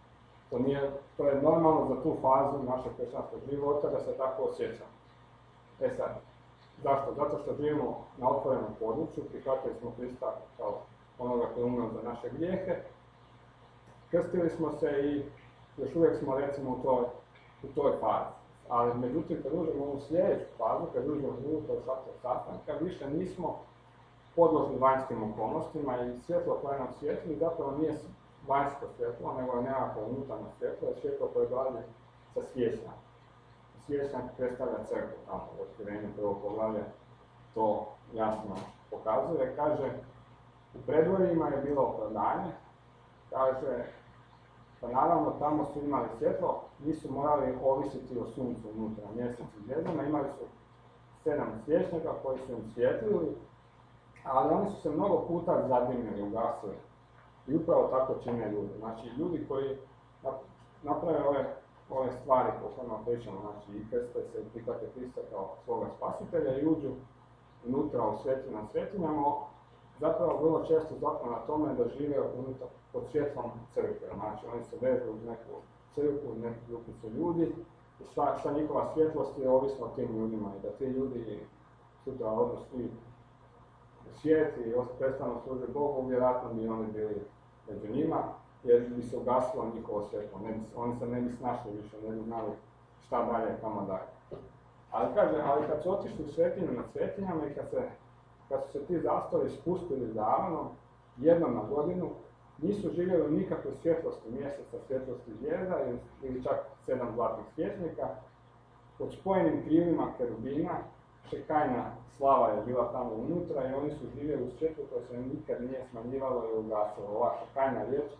to je normalno za tu fazu našeg kršćanskog života da se tako osjećamo. Sad, zašto? Zato što živimo na otvorenom području, prihvatili smo Krista kao onoga koji je umro za naše grijehe, krstili smo se i još uvijek smo recimo u toj fazi. Ali međutim, kad uđemo u sljedeću fazu, kad uđemo unutar svakog sastanka, više nismo podložni vanjskim okolnostima i svjetlo koje nam svijetli zapravo nije vanjsko svjetlo, nego je nekako unutarnje svjetlo, je svjetlo koje dolazi sa sviješća. Sviješća predstavlja crkvu, tamo u otkrivenju prvog poglavlja to jasno pokazuje. Kaže, u predvorjima je bilo opravdanje, kaže, pa naravno tamo su imali svjetlo, nisu morali ovisiti o suncu unutra, mjesecu i zvijezdama, imali su 7 svjećnika koji su im svjetlili, ali oni su se mnogo puta zadimili, ugasili. I upravo tako čine ljudi. Znači, ljudi koji naprave ove stvari po kojima pričamo, znači i krste se i prihvate Krista kao svoga spasitelja i uđu unutra u svetinju na svetinjama, zapravo vrlo često zapnu na tome da žive unutar pod svjetlom crkve. Znači, oni se vežu uz neku crkvu, neku grupicu ljudi i sva njihova svjetlost je ovisna o tim ljudima i da ti ljudi sutra odu svi u svijet i prestanu služiti Bogu, vjerojatno bi oni bili među njima, jer bi se ugasilo njihovo svjetlo. Oni se ne bi snašli više, ne bi znali šta dalje, kamo dalje. Ali kaže, kad su otišli u svetinju nad svetinjama i kad su se ti zastavi spustili za Aaronom, jednom na godinu, nisu živjeli nikakve svjetlosti mjeseca, svjetlosti zvijezda ili čak 7 zlatnih svječnika. Pod spojenim krilima kerubina, šekajna slava je bila tamo unutra i oni su živjeli u svjetlu koje se nikad nije smanjivalo i ugasilo. Ova šekajna riječ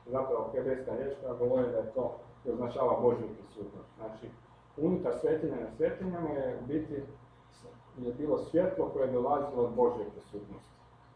zapravo hebrejska riječ koja govori da je to i označava Božju prisutnost. Znači, unutar svetinja na svetinjama je u biti je bilo svjetlo koje je dolazilo od Božje prisutnosti.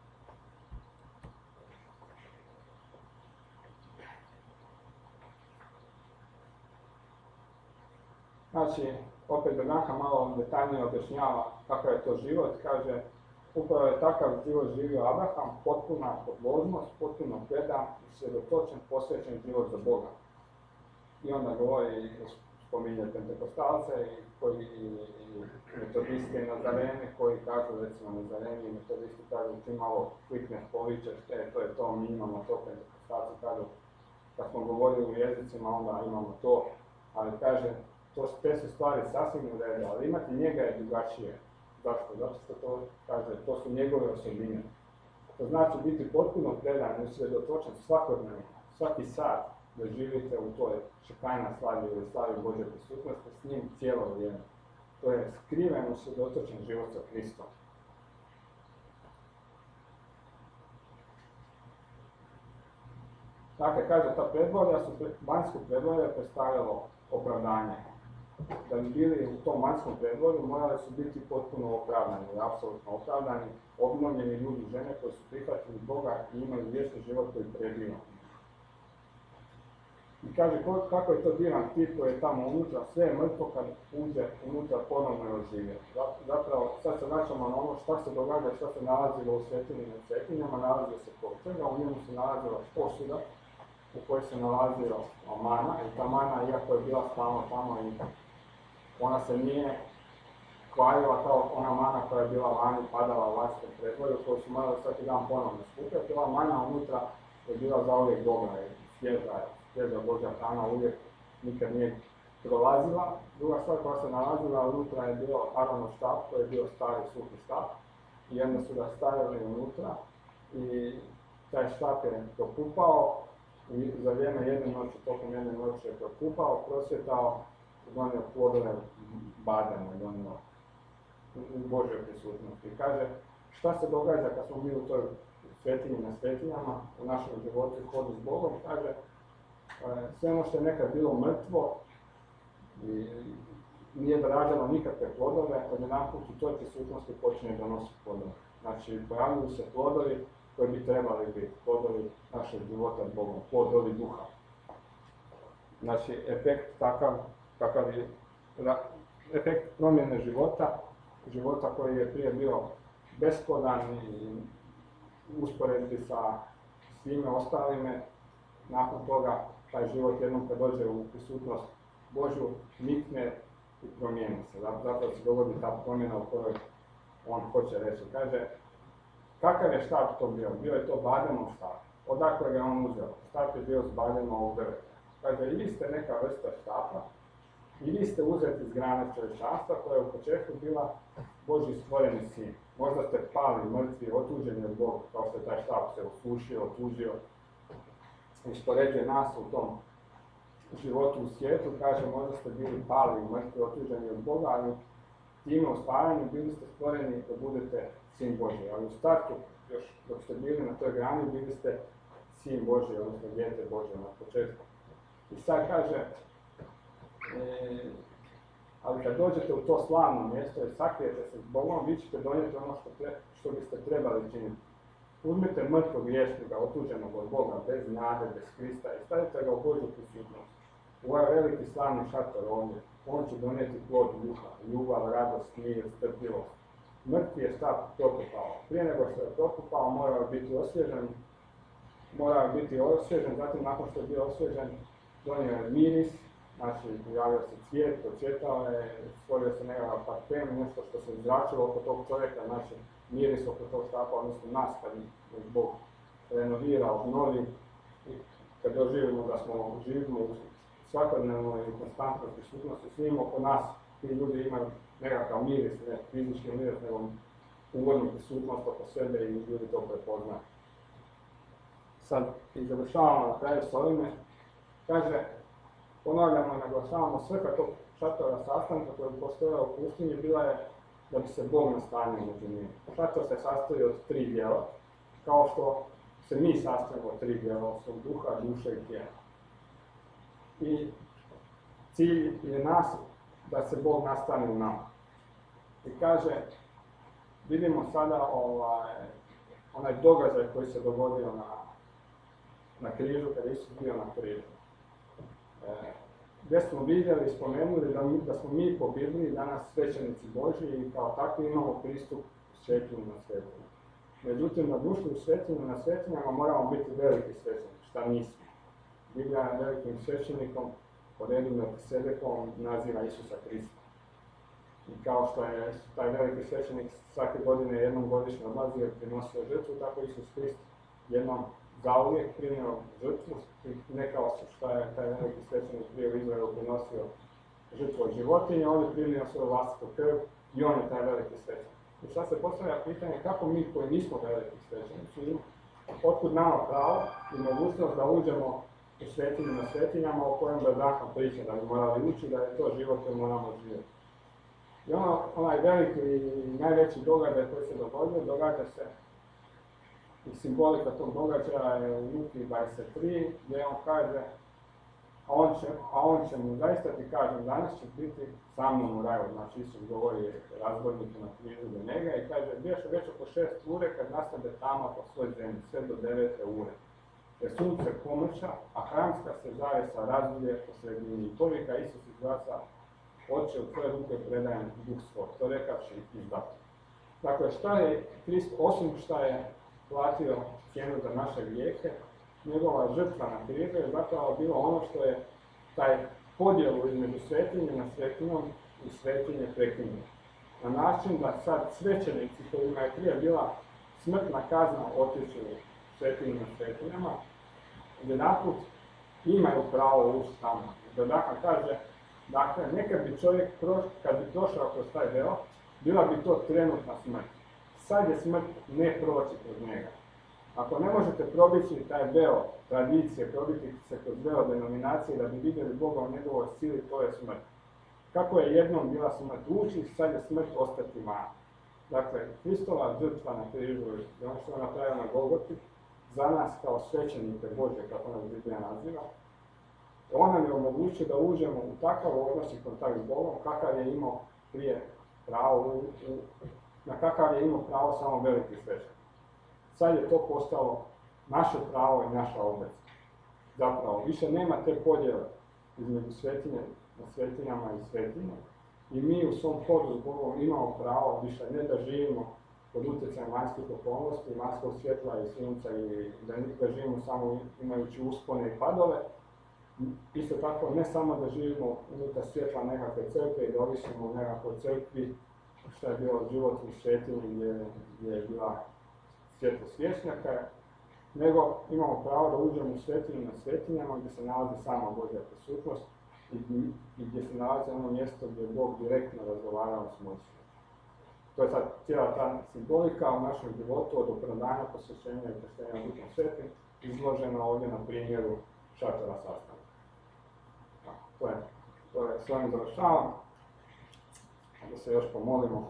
Znači, opet Branka malo detaljnije objašnjava kakav je to život, kaže, upravo je takav život živio Abraham, potpuna podložnost, potpuno predan i svjedotočen, posvećen život za Boga. I onda govori, spominje pentekostalce i metodiste i nazarene koji kažu, recimo nazareni i metodisti kažu, ti malo klikneš, povičeš, to je to, mi imamo to, pentekostalci kažu, kad smo govorili u jezicima, onda imamo to, ali kaže, te su stvari sasvim u redu, ali imati njega je drugačije. Zašto? Zato što to kaže, to su njegove osobine. To znači biti potpuno predan i usredotočen svakodnevno, svaki sat da živite u toj šekajna slavi ili slavi Božje prisutnosti s njim cijelo vrijeme. To je skriven usredotočen život sa Kristom. Dakle, kaže, ta predvorja vanjsko predvorje predstavljalo opravdanje. Da bi bili u tom vanjskom predvorju morali su biti potpuno opravdani, apsolutno opravdani, obnovljeni ljudi i žene koji su prihvatili Boga i imaju vječni život koji prebiva. I kaže kako je to divan tip koji je tamo unutra, sve je mrtvo kad uđe unutra ponovno je oživio. Zapravo, sad se vraćamo na ono šta se događa, šta se nalazilo u svetinji na svetinjama, nalazio se kovčega, u njemu se nalazila posuda u kojoj se nalazila mana, i ta mana, iako je bila stalno tamo, i ona se nije kvarila kao ona mana koja je bila vani, padala u vanjskom predvorju, koju su morali svaki dan ponovno skupljati. Ova mana unutra je bila zauvijek dobra, svježa Božja hrana, uvijek nikad nije prolazila. Druga stvar koja se nalazila unutra je bio Aronov štap, koji je bio stari suhi štap, i onda su ga stavili unutra i taj štap je propupao i za vrijeme jedne noći, tokom jedne noći je propupao, prosvjetao, donio plodove badanja, donio u Božoj prisutnosti. I kaže, šta se događa kad smo mi u toj svetinji na svetinjama, u našem životu i hodu s Bogom, kaže, sve ono što je nekad bilo mrtvo i nije rađalo nikakve plodove, odjedanput u toj prisutnosti počinje donositi plodove. Znači, pojavljuju se plodovi koji bi trebali biti plodovi našeg života s Bogom, plodovi duha. Znači, efekt kakav je efekt promjene života koji je prije bio besplodan i usporedbi sa svime ostalime, nakon toga taj život jednom kad dođe u prisutnost Božju nikne i promijeni se. Zato se dogodi ta promjena u kojoj on hoće reći. Kaže, kakav je štap to bio? Bio je to badenov štap. Odakle ga on uzeo? Štap je bio s badenovog drveta. Kaže, i vi ste neka vrsta štapa, i vi ste uzeti iz grane čovječanstva koja je u početku bila Božji stvoreni sin. Možda ste pali, mrtvi, otuđeni od Boga, kao što je taj štap se osušio, otuđio. I uspoređuje nas u tom životu u svijetu, kaže, možda ste bili pali, mrtvi, otuđeni od Boga, ali time u stvaranju bili ste stvoreni da budete sin Božji. Ali u startu, još dok ste bili na toj grani, bili ste sin Božji, odnosno dijete Božje na početku. I sad kaže, ali kad dođete u to slavno mjesto i sakrijete se s Bogom, vi ćete donijeti ono što biste trebali činiti. Uzmite mrtvog griješnika, otuđenog od Boga, bez nade, bez Krista, i stavite ga u Božju prisutnost. U ovaj veliki slavni šator ovdje, on će donijeti plod duha, ljubav, radost, mir, strpljivost. Mrtvi je štap prokupao. Prije nego što je prokupao, morao biti osvježen, zatim nakon što je bio osvježen, donio je miris, znači pojavio se cvijet, procvjetao je, stvorio se nekakav parfem, nešto što se zračilo oko tog čovjeka, znači miris oko tog štapa, odnosno nas kad je Bog renovira, obnovi, i kad doživimo da živimo u svakodnevnoj i konstantnoj prisutnosti, svim oko nas, ti ljudi imaju nekakav miris, ne fizički miris, nego uvodnu prisutnost oko sebe i ljudi to prepoznaju. Sad, i završavamo na kraju s ovime, kaže, ponavljamo i naglašavamo, svrha tog šatora sastanka koji je postojao u pustinji bila je da bi se Bog nastanio među njima. Šator se sastoji od 3 dijela, kao što se mi sastojimo od 3 dijela, svog duha, duše i tijela. I cilj je nas da se Bog nastane u nama. I kaže, vidimo sada onaj događaj koji se dogodio na križu, kada je Isus bio na križu. Gdje smo vidjeli i spomenuli da smo mi po Bibliji danas svećenici Božji i kao takvi imamo pristup svetinju na svetinju. Međutim, da bi ušli u svetinju na svetinjama moramo biti veliki svećenici, šta nismo. Biblija velikim svećenikom po redu Melkisedekom naziva Isusa Krista. I kao što je taj veliki svećenik svake godine jednom godišnje odlazio i prinosio žrtvu, tako Isus Krist jednom zauvijek primio žrtvu, ne kao što je taj veliki svećenik prije u Izraelu prinosio žrtvu od životinje, on je primio svoju vlastitu krv i on je taj veliki svećenik. I sad se postavlja pitanje kako mi koji nismo veliki svećenici, otkud nama pravo i mogućnost da uđemo u svetinju na svetinjama o kojem da zakon priča, da bi morali ući, da je to život koji moramo živjeti. I onaj veliki i najveći događaj koji se događa se i simbolika tog događaja je u Luki 23, gdje on kaže, a on će mu zaista ti kažem, danas će biti sa mnom u raju. Znači Isus govori razbojniku na križu do njega i kaže, bijaše već oko 6 ure kad nastade tama po svoj zemlji, sve do 9 ure. Jer sunce pomrča, a hramska se zavjesa razbije po sredini. I povika Isus izglasa, Oče, u tvoje ruke predajem duh svoj, to rekavši izdati. Dakle, šta je Krist, osim šta je platio cijenu za naše grijehe, njegova žrtva na križu je zapravo bilo ono što je taj podjelu između svetinje na svetinjom i svetinje prekinuo. Na način da sad svećenici kojima je prije bila smrtna kazna otići u svetinju na svetinjama, jedanput imaju pravo ući tamo. Dodatak kaže, dakle, nekad bi čovjek, kad bi prošao kroz taj veo, bila bi to trenutna smrt. Sad je smrt ne proći kroz njega. Ako ne možete probiti taj veo tradicije, probiti se kroz veo denominacije da bi vidjeli Boga u njegovoj sili, to je smrt. Kako je jednom bila smrt ući, sad je smrt ostati van. Dakle, Kristova žrtva na križu i ono što je napravio na Golgoti, za nas kao svećenike Božje, kako nas Biblija naziva, on nam je omogućio da uđemo u takav odnos i kontakt s Bogom, kakav je imao prije pravo, na kakav je imao pravo samo veliki svećenik. Sad je to postalo naše pravo i naša obveza. Zapravo, više nema te podjele između svetinje na svetinjama i svetinje. I mi u svom hodu s Bogom imamo pravo više ne da živimo pod utjecajem vanjskih okolnosti, vanjskog svjetla i sunca i da živimo samo imajući uspone i padove. Isto tako, ne samo da živimo unutar svjetla nekakve crkve i da ovisimo u nekakvoj crkvi, što je bilo život u svetinji gdje je bila svjetlo svješnjaka, nego imamo pravo da uđemo u svetinju na svetinjama gdje se nalazi sama Božja prisutnost i gdje se nalazi ono mjesto gdje je Bog direktno razgovarao s Mojsijem. To je sad cijela ta simbolika u našem životu od opravdanja, posvećenja i krštenja Duhom Svetim izložena ovdje na primjeru šatora sastanka. To je s ovim završavam. Da se još pomolimo.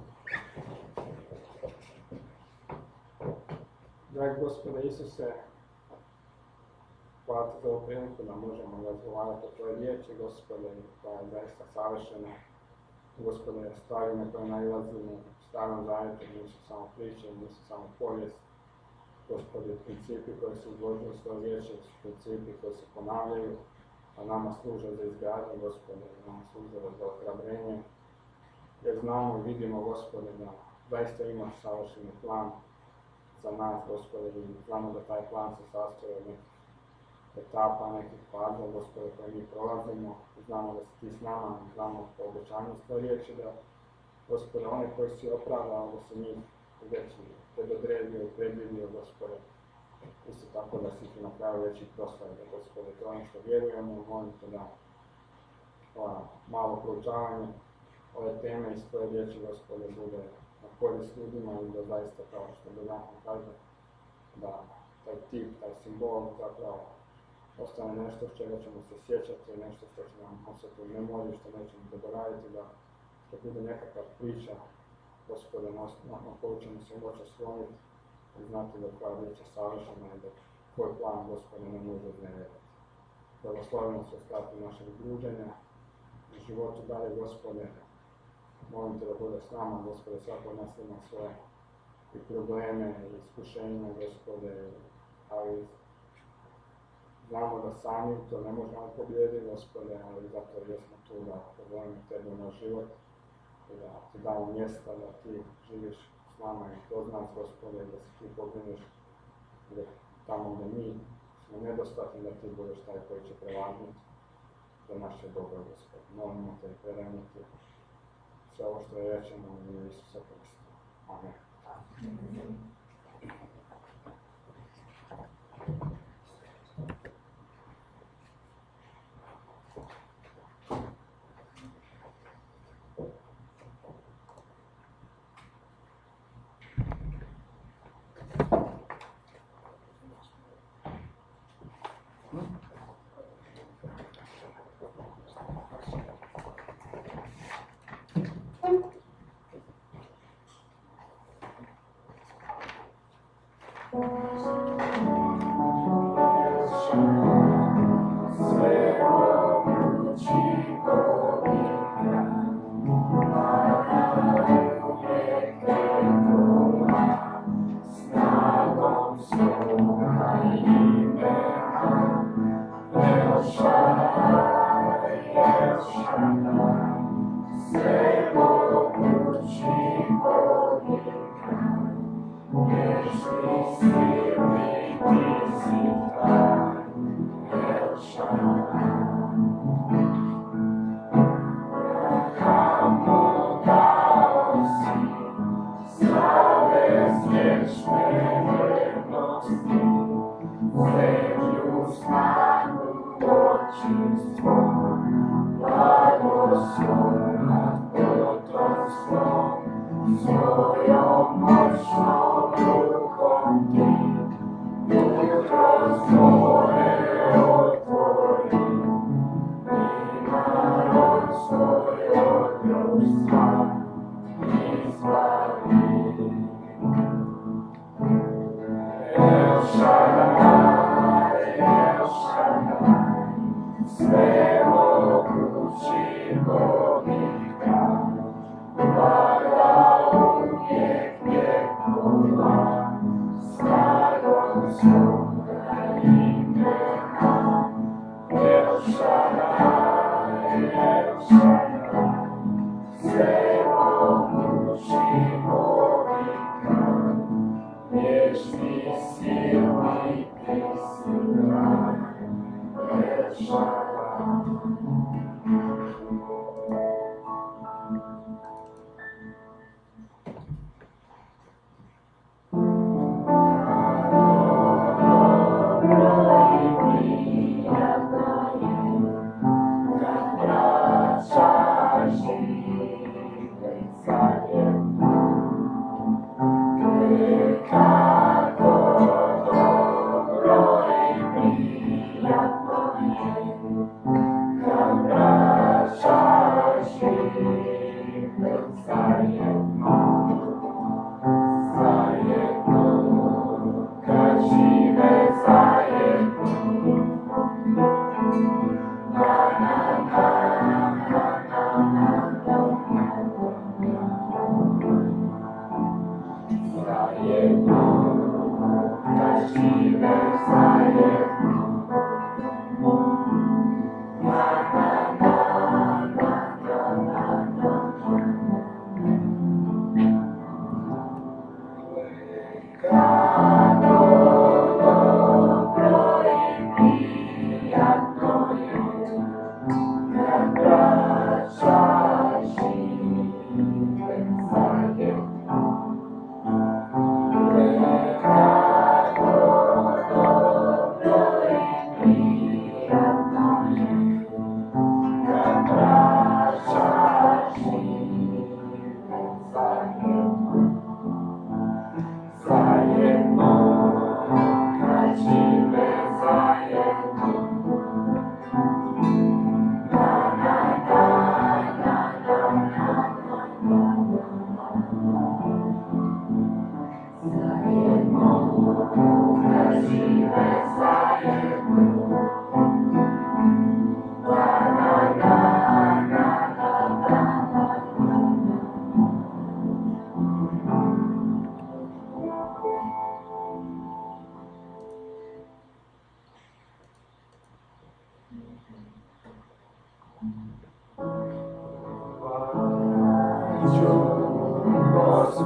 Dragi Gospode Isuse, hvala ti za ovu priliku da možemo razgovarati o tvojoj riječi, Gospode, koja je zaista savršena. Gospode, stvari na koje nailazimo u Starom Zavjetu nisu samo priče, nisu samo povijest. Gospode, principi koji su izložili u svojoj riječi su principi koji se ponavljaju, a nama služe za izgradnju, Gospode, nama služe za ohrabrenje. Jer znamo i vidimo, Gospode, da zaista imaš savršeni plan za nas, Gospode, i znamo da taj plan se sastoji od nekih etapa, nekih faza, Gospode, koje mi prolazimo. Znamo da si ti s nama, znamo po obećanju svoje riječi da, Gospode, one koji si opravdao, da si njih već predodredio i predvidio, Gospode. Isto tako da si ti na kraju već i proslavio, Gospode, to je ono što vjerujemo, molim te da malo proučavanje ove teme iz tvoje riječi, Gospode, bude na korist ljudima i da zaista, kao što dodatno kaže, da taj tip, taj simbol zapravo ostane nešto s čega ćemo se sjećati, nešto što će nam ostati u memoriji, što nećemo zaboraviti, da bude nekakva priča, Gospode, na koju ćemo se moći osloniti i znati da tvoja bića savršena i da tvoj plan, Gospode, ne može iznevjeriti. Blagoslovi nas u ostatku našeg druženja i životu dalje, Gospode. Molim te da bude s nama, Gospode, svako od nas ima svoje i probleme i iskušenja, Gospode, ali znamo da sami to ne možemo pobijediti, Gospode, ali zato jesmo tu da pozovemo Tebe u naš život i da Ti damo mjesta, da Ti živiš s nama i kroz nas, Gospode, da se Ti pobrineš da tamo gdje mi smo nedostatni, da Ti budeš taj koji će prevagnuti za naše dobro, Gospode. Molimo Te i predajmo Ti sve ovo što je rečeno u ime Isusa Krista. Amen. Come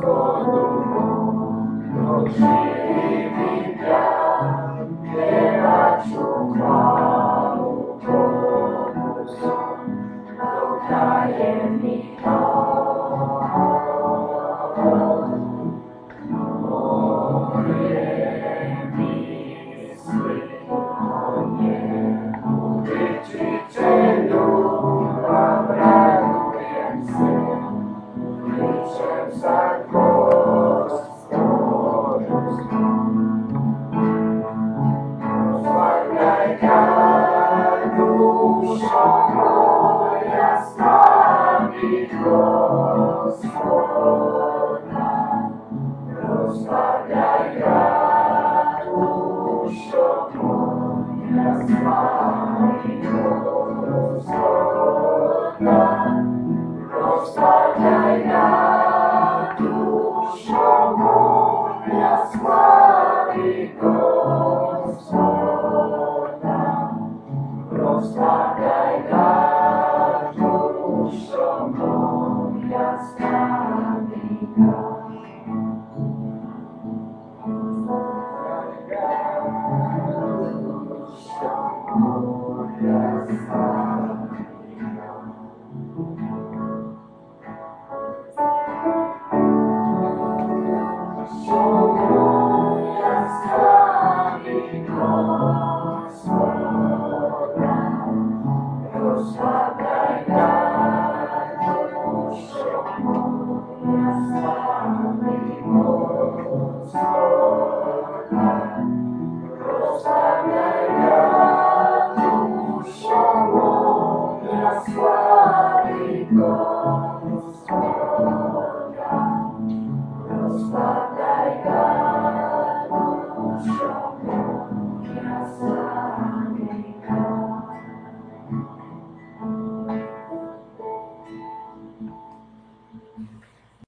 Rozpadaj